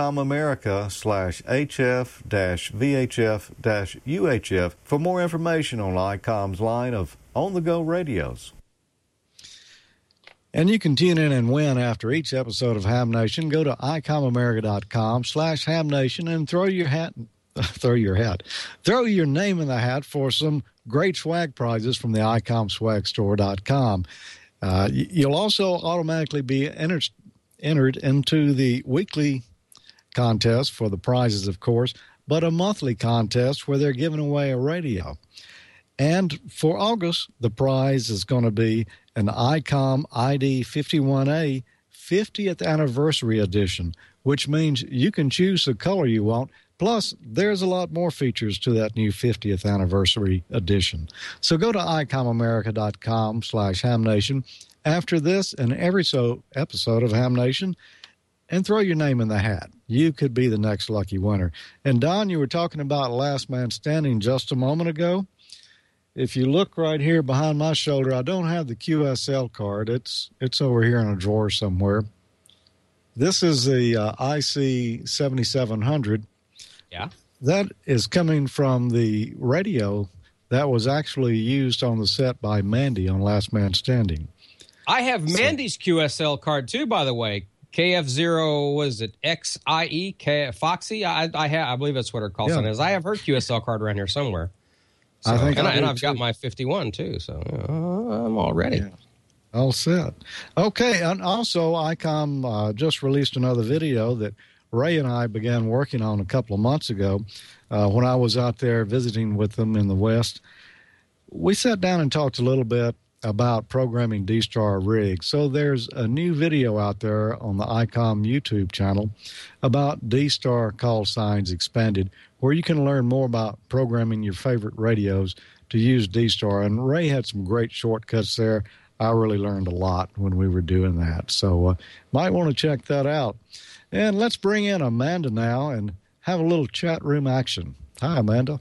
ICOMAmerica/HF-VHF-UHF for more information on ICOM's line of on-the-go radios. And you can tune in and win after each episode of Ham Nation. Go to ICOMAmerica.com/HamNation and throw your name in the hat for some great swag prizes from the ICOMSwagStore.com. You'll also automatically be entered into the weekly contest for the prizes, of course, but a monthly contest where they're giving away a radio. And for August, the prize is going to be an ICOM ID51A 50th Anniversary Edition, which means you can choose the color you want. Plus, there's a lot more features to that new 50th Anniversary Edition. So go to ICOMAmerica.com/HamNation. After this and every episode of Ham Nation, and throw your name in the hat. You could be the next lucky winner. And Don, you were talking about Last Man Standing just a moment ago. If you look right here behind my shoulder, I don't have the QSL card. It's over here in a drawer somewhere. This is the IC 7700. Yeah. That is coming from the radio that was actually used on the set by Mandy on Last Man Standing. I have Mandy's QSL card too, by the way. KF0, was it XIE, Foxy? I believe that's what her call sign is. I have her QSL card around here somewhere. So, I've got my 51 too, so I'm all ready. Yeah. All set. Okay, and also ICOM just released another video that Ray and I began working on a couple of months ago when I was out there visiting with them in the West. We sat down and talked a little bit about programming D-Star rigs. So there's a new video out there on the ICOM YouTube channel about D-Star call signs expanded, where you can learn more about programming your favorite radios to use D-Star. And Ray had some great shortcuts there. I really learned a lot when we were doing that. So might want to check that out. And let's bring in Amanda now and have a little chat room action. Hi, Amanda.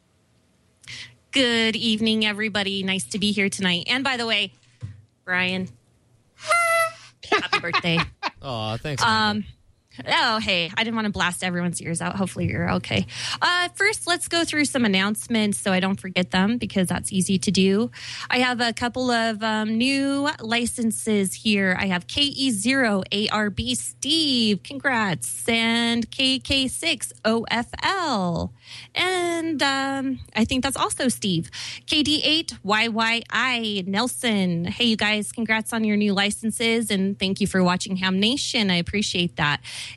Good evening, everybody. Nice to be here tonight. And by the way, Brian, happy birthday. Oh, thanks. Oh, hey, I didn't want to blast everyone's ears out. Hopefully you're okay. First, let's go through some announcements so I don't forget them, because that's easy to do. I have a couple of new licenses here. I have KE0 ARB Steve, congrats, and KK6 OFL. And I think that's also Steve. KD8 YYI Nelson. Hey, you guys, congrats on your new licenses, and thank you for watching Ham Nation. I appreciate that.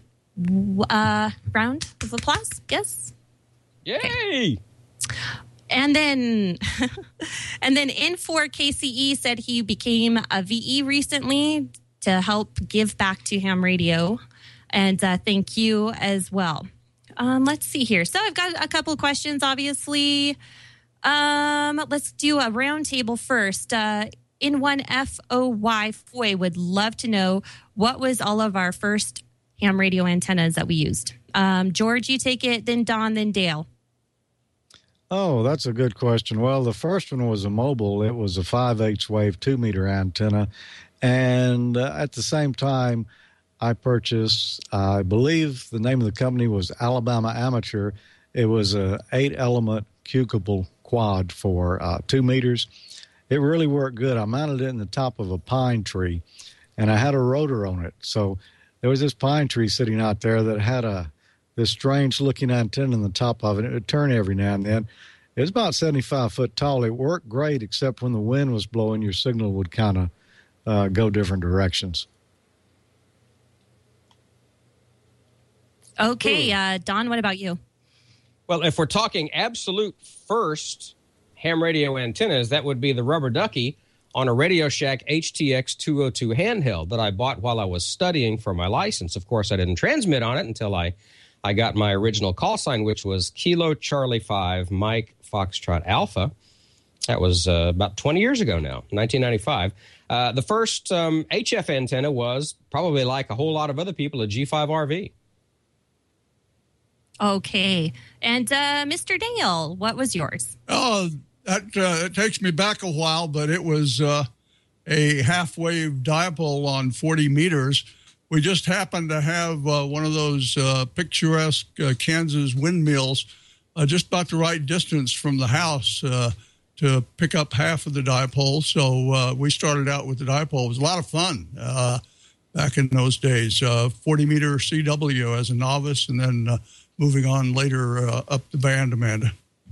Round of applause. Yes. Yay. Okay. And then N4 KCE said he became a VE recently to help give back to Ham Radio. And thank you as well. Let's see here. So I've got a couple of questions, obviously. Let's do a round table first. N1FOY Foy would love to know what was all of our first ham radio antennas that we used. George, you take it, then Don, then Dale. Oh, that's a good question. Well, the first one was a mobile. It was a 5/8 wave 2-meter antenna. And at the same time, I purchased, I believe the name of the company was Alabama Amateur. It was a 8-element cubicle quad for 2 meters. It really worked good. I mounted it in the top of a pine tree, and I had a rotor on it. So there was this pine tree sitting out there that had this strange-looking antenna in the top of it. It would turn every now and then. It was about 75 foot tall. It worked great, except when the wind was blowing, your signal would kind of go different directions. Okay, Don, what about you? Well, if we're talking absolute first ham radio antennas, that would be the Rubber Ducky on a Radio Shack HTX 202 handheld that I bought while I was studying for my license. Of course, I didn't transmit on it until I got my original call sign, which was Kilo Charlie 5 Mike Foxtrot Alpha. That was about 20 years ago now, 1995. The first HF antenna was probably, like a whole lot of other people, a G5RV. Okay. And Mr. Dale, what was yours? Oh, that it takes me back a while, but it was a half-wave dipole on 40 meters. We just happened to have one of those picturesque Kansas windmills just about the right distance from the house to pick up half of the dipole. So we started out with the dipole. It was a lot of fun back in those days. 40-meter CW as a novice, and then moving on later up the band, Amanda.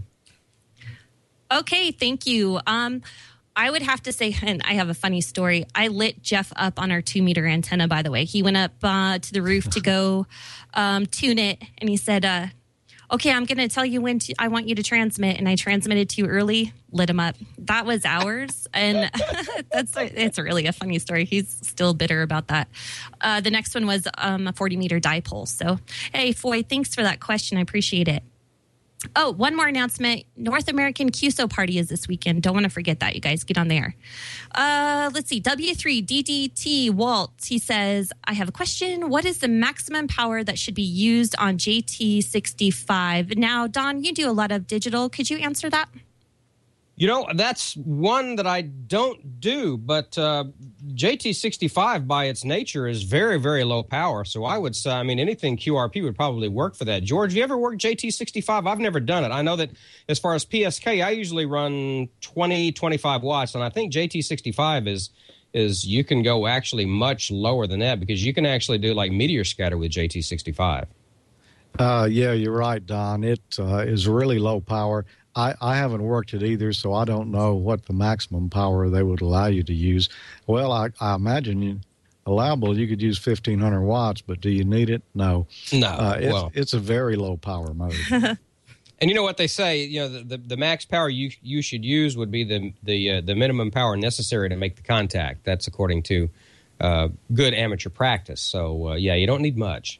Okay, thank you. I would have to say, and I have a funny story. I lit Jeff up on our 2-meter antenna, by the way. He went up to the roof to go tune it, and he said, okay, I'm going to tell you when I want you to transmit, and I transmitted too early, lit him up. That was ours, and it's really a funny story. He's still bitter about that. The next one was a 40-meter dipole. So, hey, Foy, thanks for that question. I appreciate it. Oh, one more announcement. North American QSO party is this weekend. Don't want to forget that, you guys. Get on there. Let's see. W3DDT Walt, he says, I have a question. What is the maximum power that should be used on JT65? Now, Don, you do a lot of digital. Could you answer that? You know, that's one that I don't do, but JT65 by its nature is very, very low power. So I would say, I mean, anything QRP would probably work for that. George, you ever worked JT65? I've never done it. I know that as far as PSK, I usually run 20, 25 watts, and I think JT65 is you can go actually much lower than that because you can actually do like meteor scatter with JT65. Yeah, you're right, Don. It is really low power. I haven't worked it either, so I don't know what the maximum power they would allow you to use. Well, I imagine allowable you could use 1,500 watts, but do you need it? No. No. It's a very low power mode. And you know what they say? You know, the max power you should use would be the minimum power necessary to make the contact. That's according to good amateur practice. So yeah, you don't need much.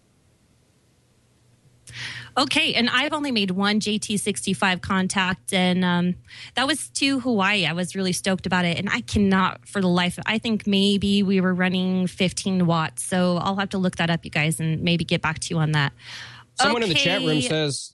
Okay, and I've only made one JT65 contact, and that was to Hawaii. I was really stoked about it, and I cannot for the life of I think maybe we were running 15 watts, so I'll have to look that up, you guys, and maybe get back to you on that. Someone in the chat room says,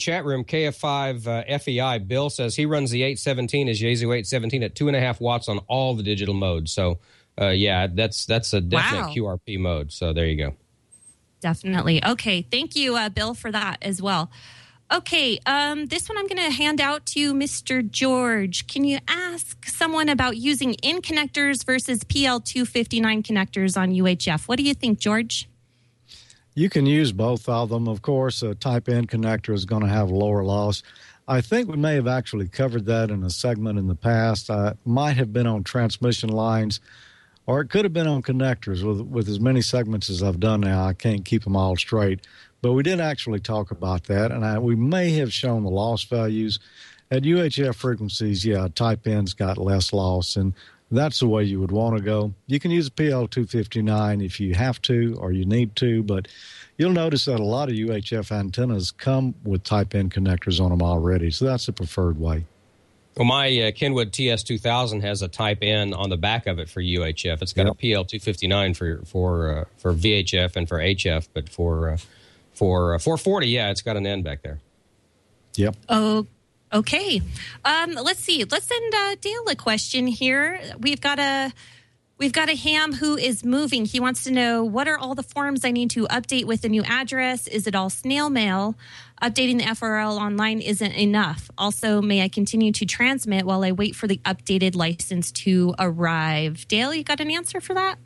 KF5 FEI, Bill says he runs the 817 as Yaesu 817 at 2.5 watts on all the digital modes. So, yeah, that's a definite QRP mode. So there you go. Definitely. Okay. Thank you, Bill, for that as well. Okay. This one I'm going to hand out to Mr. George. Can you ask someone about using in connectors versus PL259 connectors on UHF? What do you think, George? You can use both of them. Of course, a type N connector is going to have lower loss. I think we may have actually covered that in a segment in the past. Might have been on transmission lines, or it could have been on connectors. With as many segments as I've done now, I can't keep them all straight. But we did actually talk about that, and we may have shown the loss values. At UHF frequencies, yeah, type N's got less loss, and that's the way you would want to go. You can use a PL259 if you have to or you need to, but you'll notice that a lot of UHF antennas come with type N connectors on them already, so that's the preferred way. Well, my Kenwood TS2000 has a Type N on the back of it for UHF. It's got a PL259 for VHF and for HF, but for 440, yeah, it's got an N back there. Yep. Oh, okay. Let's see. Let's send Dale a question here. We've got a ham who is moving. He wants to know, what are all the forms I need to update with the new address? Is it all snail mail? Updating the FRL online isn't enough. Also, may I continue to transmit while I wait for the updated license to arrive? Dale, you got an answer for that?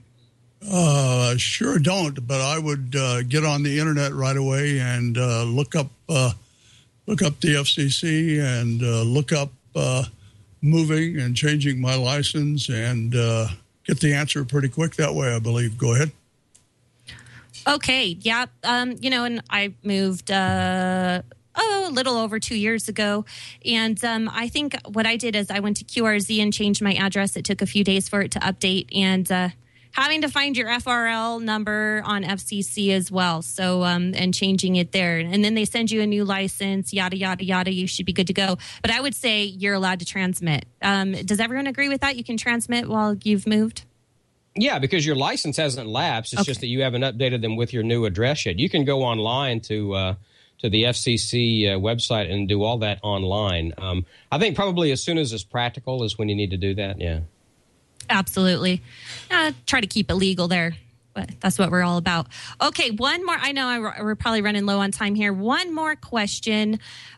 Sure don't, but I would get on the internet right away and look up the FCC and look up moving and changing my license and get the answer pretty quick that way, I believe. Go ahead. Okay. Yeah. And I moved a little over 2 years ago. And I think what I did is I went to QRZ and changed my address. It took a few days for it to update, and having to find your FRL number on FCC as well. So, and changing it there. And then they send you a new license, yada, yada, yada. You should be good to go. But I would say you're allowed to transmit. Does everyone agree with that? You can transmit while you've moved? Yeah, because your license hasn't lapsed. It's just that you haven't updated them with your new address yet. You can go online to the FCC website and do all that online. I think probably as soon as it's practical is when you need to do that, yeah. Absolutely. Try to keep it legal there. But that's what we're all about. Okay, one more. I know we're probably running low on time here. One more question.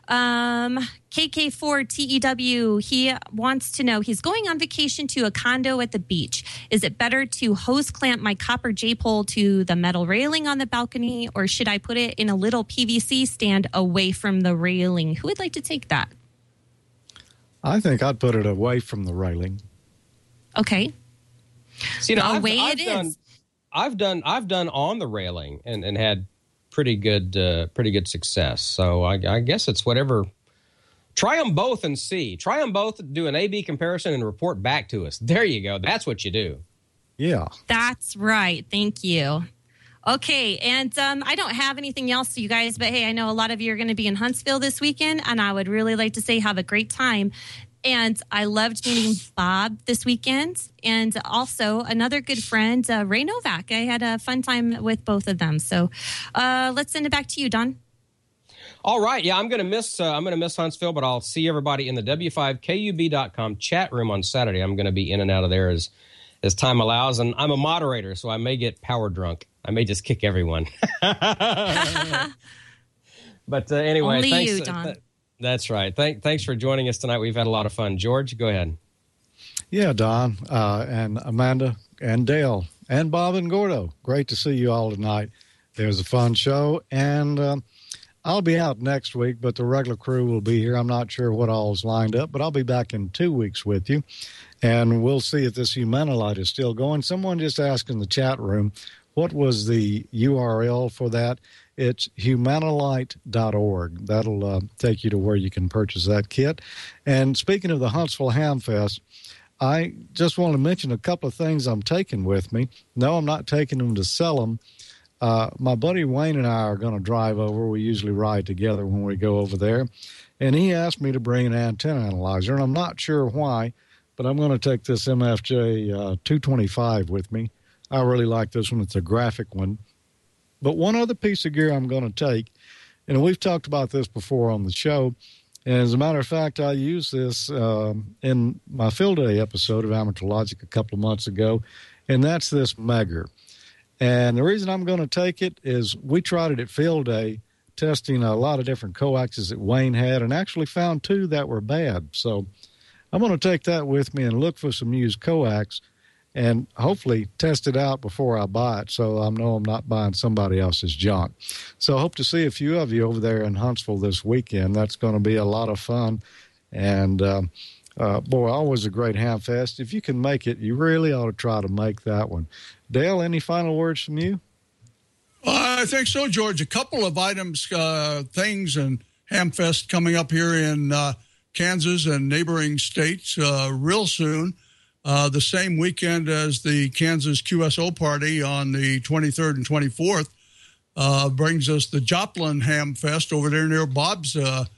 KK4TEW, he wants to know, he's going on vacation to a condo at the beach. Is it better to hose clamp my copper J-pole to the metal railing on the balcony, or should I put it in a little PVC stand away from the railing? Who would like to take that? I think I'd put it away from the railing. Okay. See, I've done on the railing and had pretty good success. So I guess it's whatever. Try them both and see. Try them both, do an A/B comparison, and report back to us. There you go. That's what you do. Yeah. That's right. Thank you. Okay, and I don't have anything else, you guys, but hey, I know a lot of you are going to be in Huntsville this weekend, and I would really like to say have a great time. And I loved meeting Bob this weekend, and also another good friend, Ray Novak. I had a fun time with both of them. So let's send it back to you, Don. All right. Yeah, I'm going to miss Huntsville, but I'll see everybody in the W5KUB.com chat room on Saturday. I'm going to be in and out of there as time allows, and I'm a moderator, so I may get power drunk. I may just kick everyone. But anyway, only thanks. You, Don. That's right. Thanks for joining us tonight. We've had a lot of fun. George, go ahead. Yeah, Don, and Amanda, and Dale, and Bob and Gordo. Great to see you all tonight. It was a fun show, and I'll be out next week, but the regular crew will be here. I'm not sure what all's lined up, but I'll be back in 2 weeks with you, and we'll see if this Humanilite is still going. Someone just asked in the chat room, what was the URL for that? It's humanilite.org. That'll take you to where you can purchase that kit. And speaking of the Huntsville Ham Fest, I just want to mention a couple of things I'm taking with me. No, I'm not taking them to sell them. My buddy Wayne and I are going to drive over. We usually ride together when we go over there. And he asked me to bring an antenna analyzer, and I'm not sure why, but I'm going to take this MFJ 225 with me. I really like this one. It's a graphic one. But one other piece of gear I'm going to take, and we've talked about this before on the show, and as a matter of fact, I used this in my Field Day episode of Amateur Logic a couple of months ago, and that's this Megger. And the reason I'm going to take it is we tried it at Field Day, testing a lot of different coaxes that Wayne had, and actually found 2 that were bad. So I'm going to take that with me and look for some used coax and hopefully test it out before I buy it, so I know I'm not buying somebody else's junk. So I hope to see a few of you over there in Huntsville this weekend. That's going to be a lot of fun. And, boy, always a great ham fest. If you can make it, you really ought to try to make that one. Dale, any final words from you? I think so, George. A couple of items, things, and Hamfest coming up here in Kansas and neighboring states real soon. The same weekend as the Kansas QSO party on the 23rd and 24th brings us the Joplin Ham Fest over there near Bob's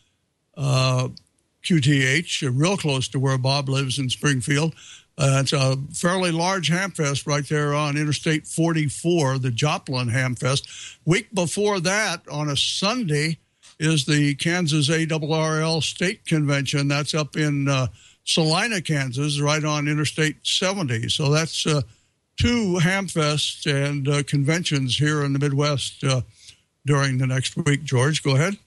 QTH, real close to where Bob lives in Springfield. It's a fairly large ham fest right there on Interstate 44, the Joplin Ham Fest. Week before that, on a Sunday, is the Kansas ARRL State Convention. That's up in Salina, Kansas, right on Interstate 70. So that's 2 ham fests and conventions here in the Midwest during the next week. George, go ahead.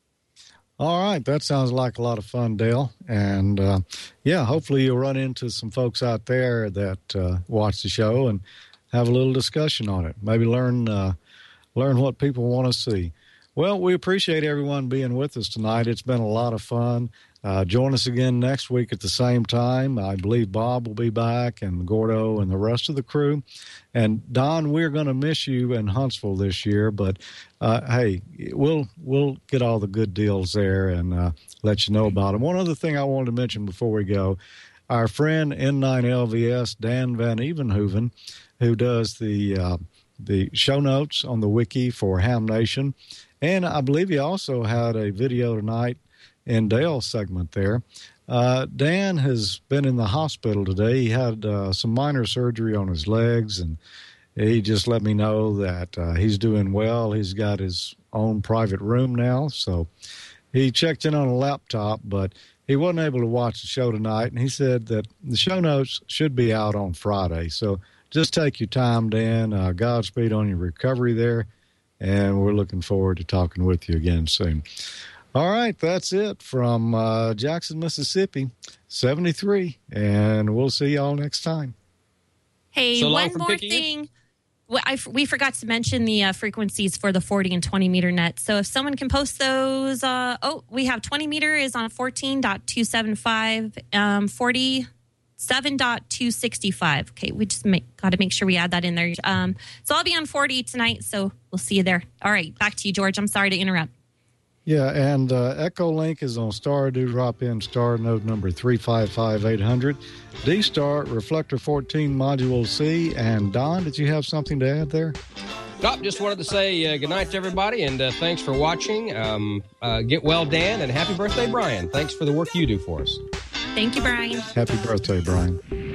All right. That sounds like a lot of fun, Dale. And, yeah, hopefully you'll run into some folks out there that watch the show and have a little discussion on it. Maybe learn what people want to see. Well, we appreciate everyone being with us tonight. It's been a lot of fun. Join us again next week at the same time. I believe Bob will be back, and Gordo and the rest of the crew. And Don, we're going to miss you in Huntsville this year, but hey, we'll get all the good deals there and let you know about them. One other thing I wanted to mention before we go, our friend N9LVS, Dan Van Evenhoven, who does the show notes on the wiki for Ham Nation, and I believe he also had a video tonight in Dale's segment there. Dan has been in the hospital today. He had some minor surgery on his legs, and he just let me know that he's doing well. He's got his own private room now, so he checked in on a laptop, but he wasn't able to watch the show tonight, and he said that the show notes should be out on Friday. So just take your time, Dan. Godspeed on your recovery there, and we're looking forward to talking with you again soon. All right, that's it from Jackson, Mississippi, 73, and we'll see y'all next time. Hey, so one more thing. We forgot to mention the frequencies for the 40 and 20 meter net. So if someone can post those, we have 20 meter is on 14.275, 47.265. Okay, we just got to make sure we add that in there. So I'll be on 40 tonight, so we'll see you there. All right, back to you, George. I'm sorry to interrupt. Yeah, and Echolink is on star drop-in star node number 355800. D-Star, Reflector 14 Module C. And Don, did you have something to add there? Just wanted to say good night to everybody, and thanks for watching. Get well, Dan, and happy birthday, Brian. Thanks for the work you do for us. Thank you, Brian. Happy birthday, Brian.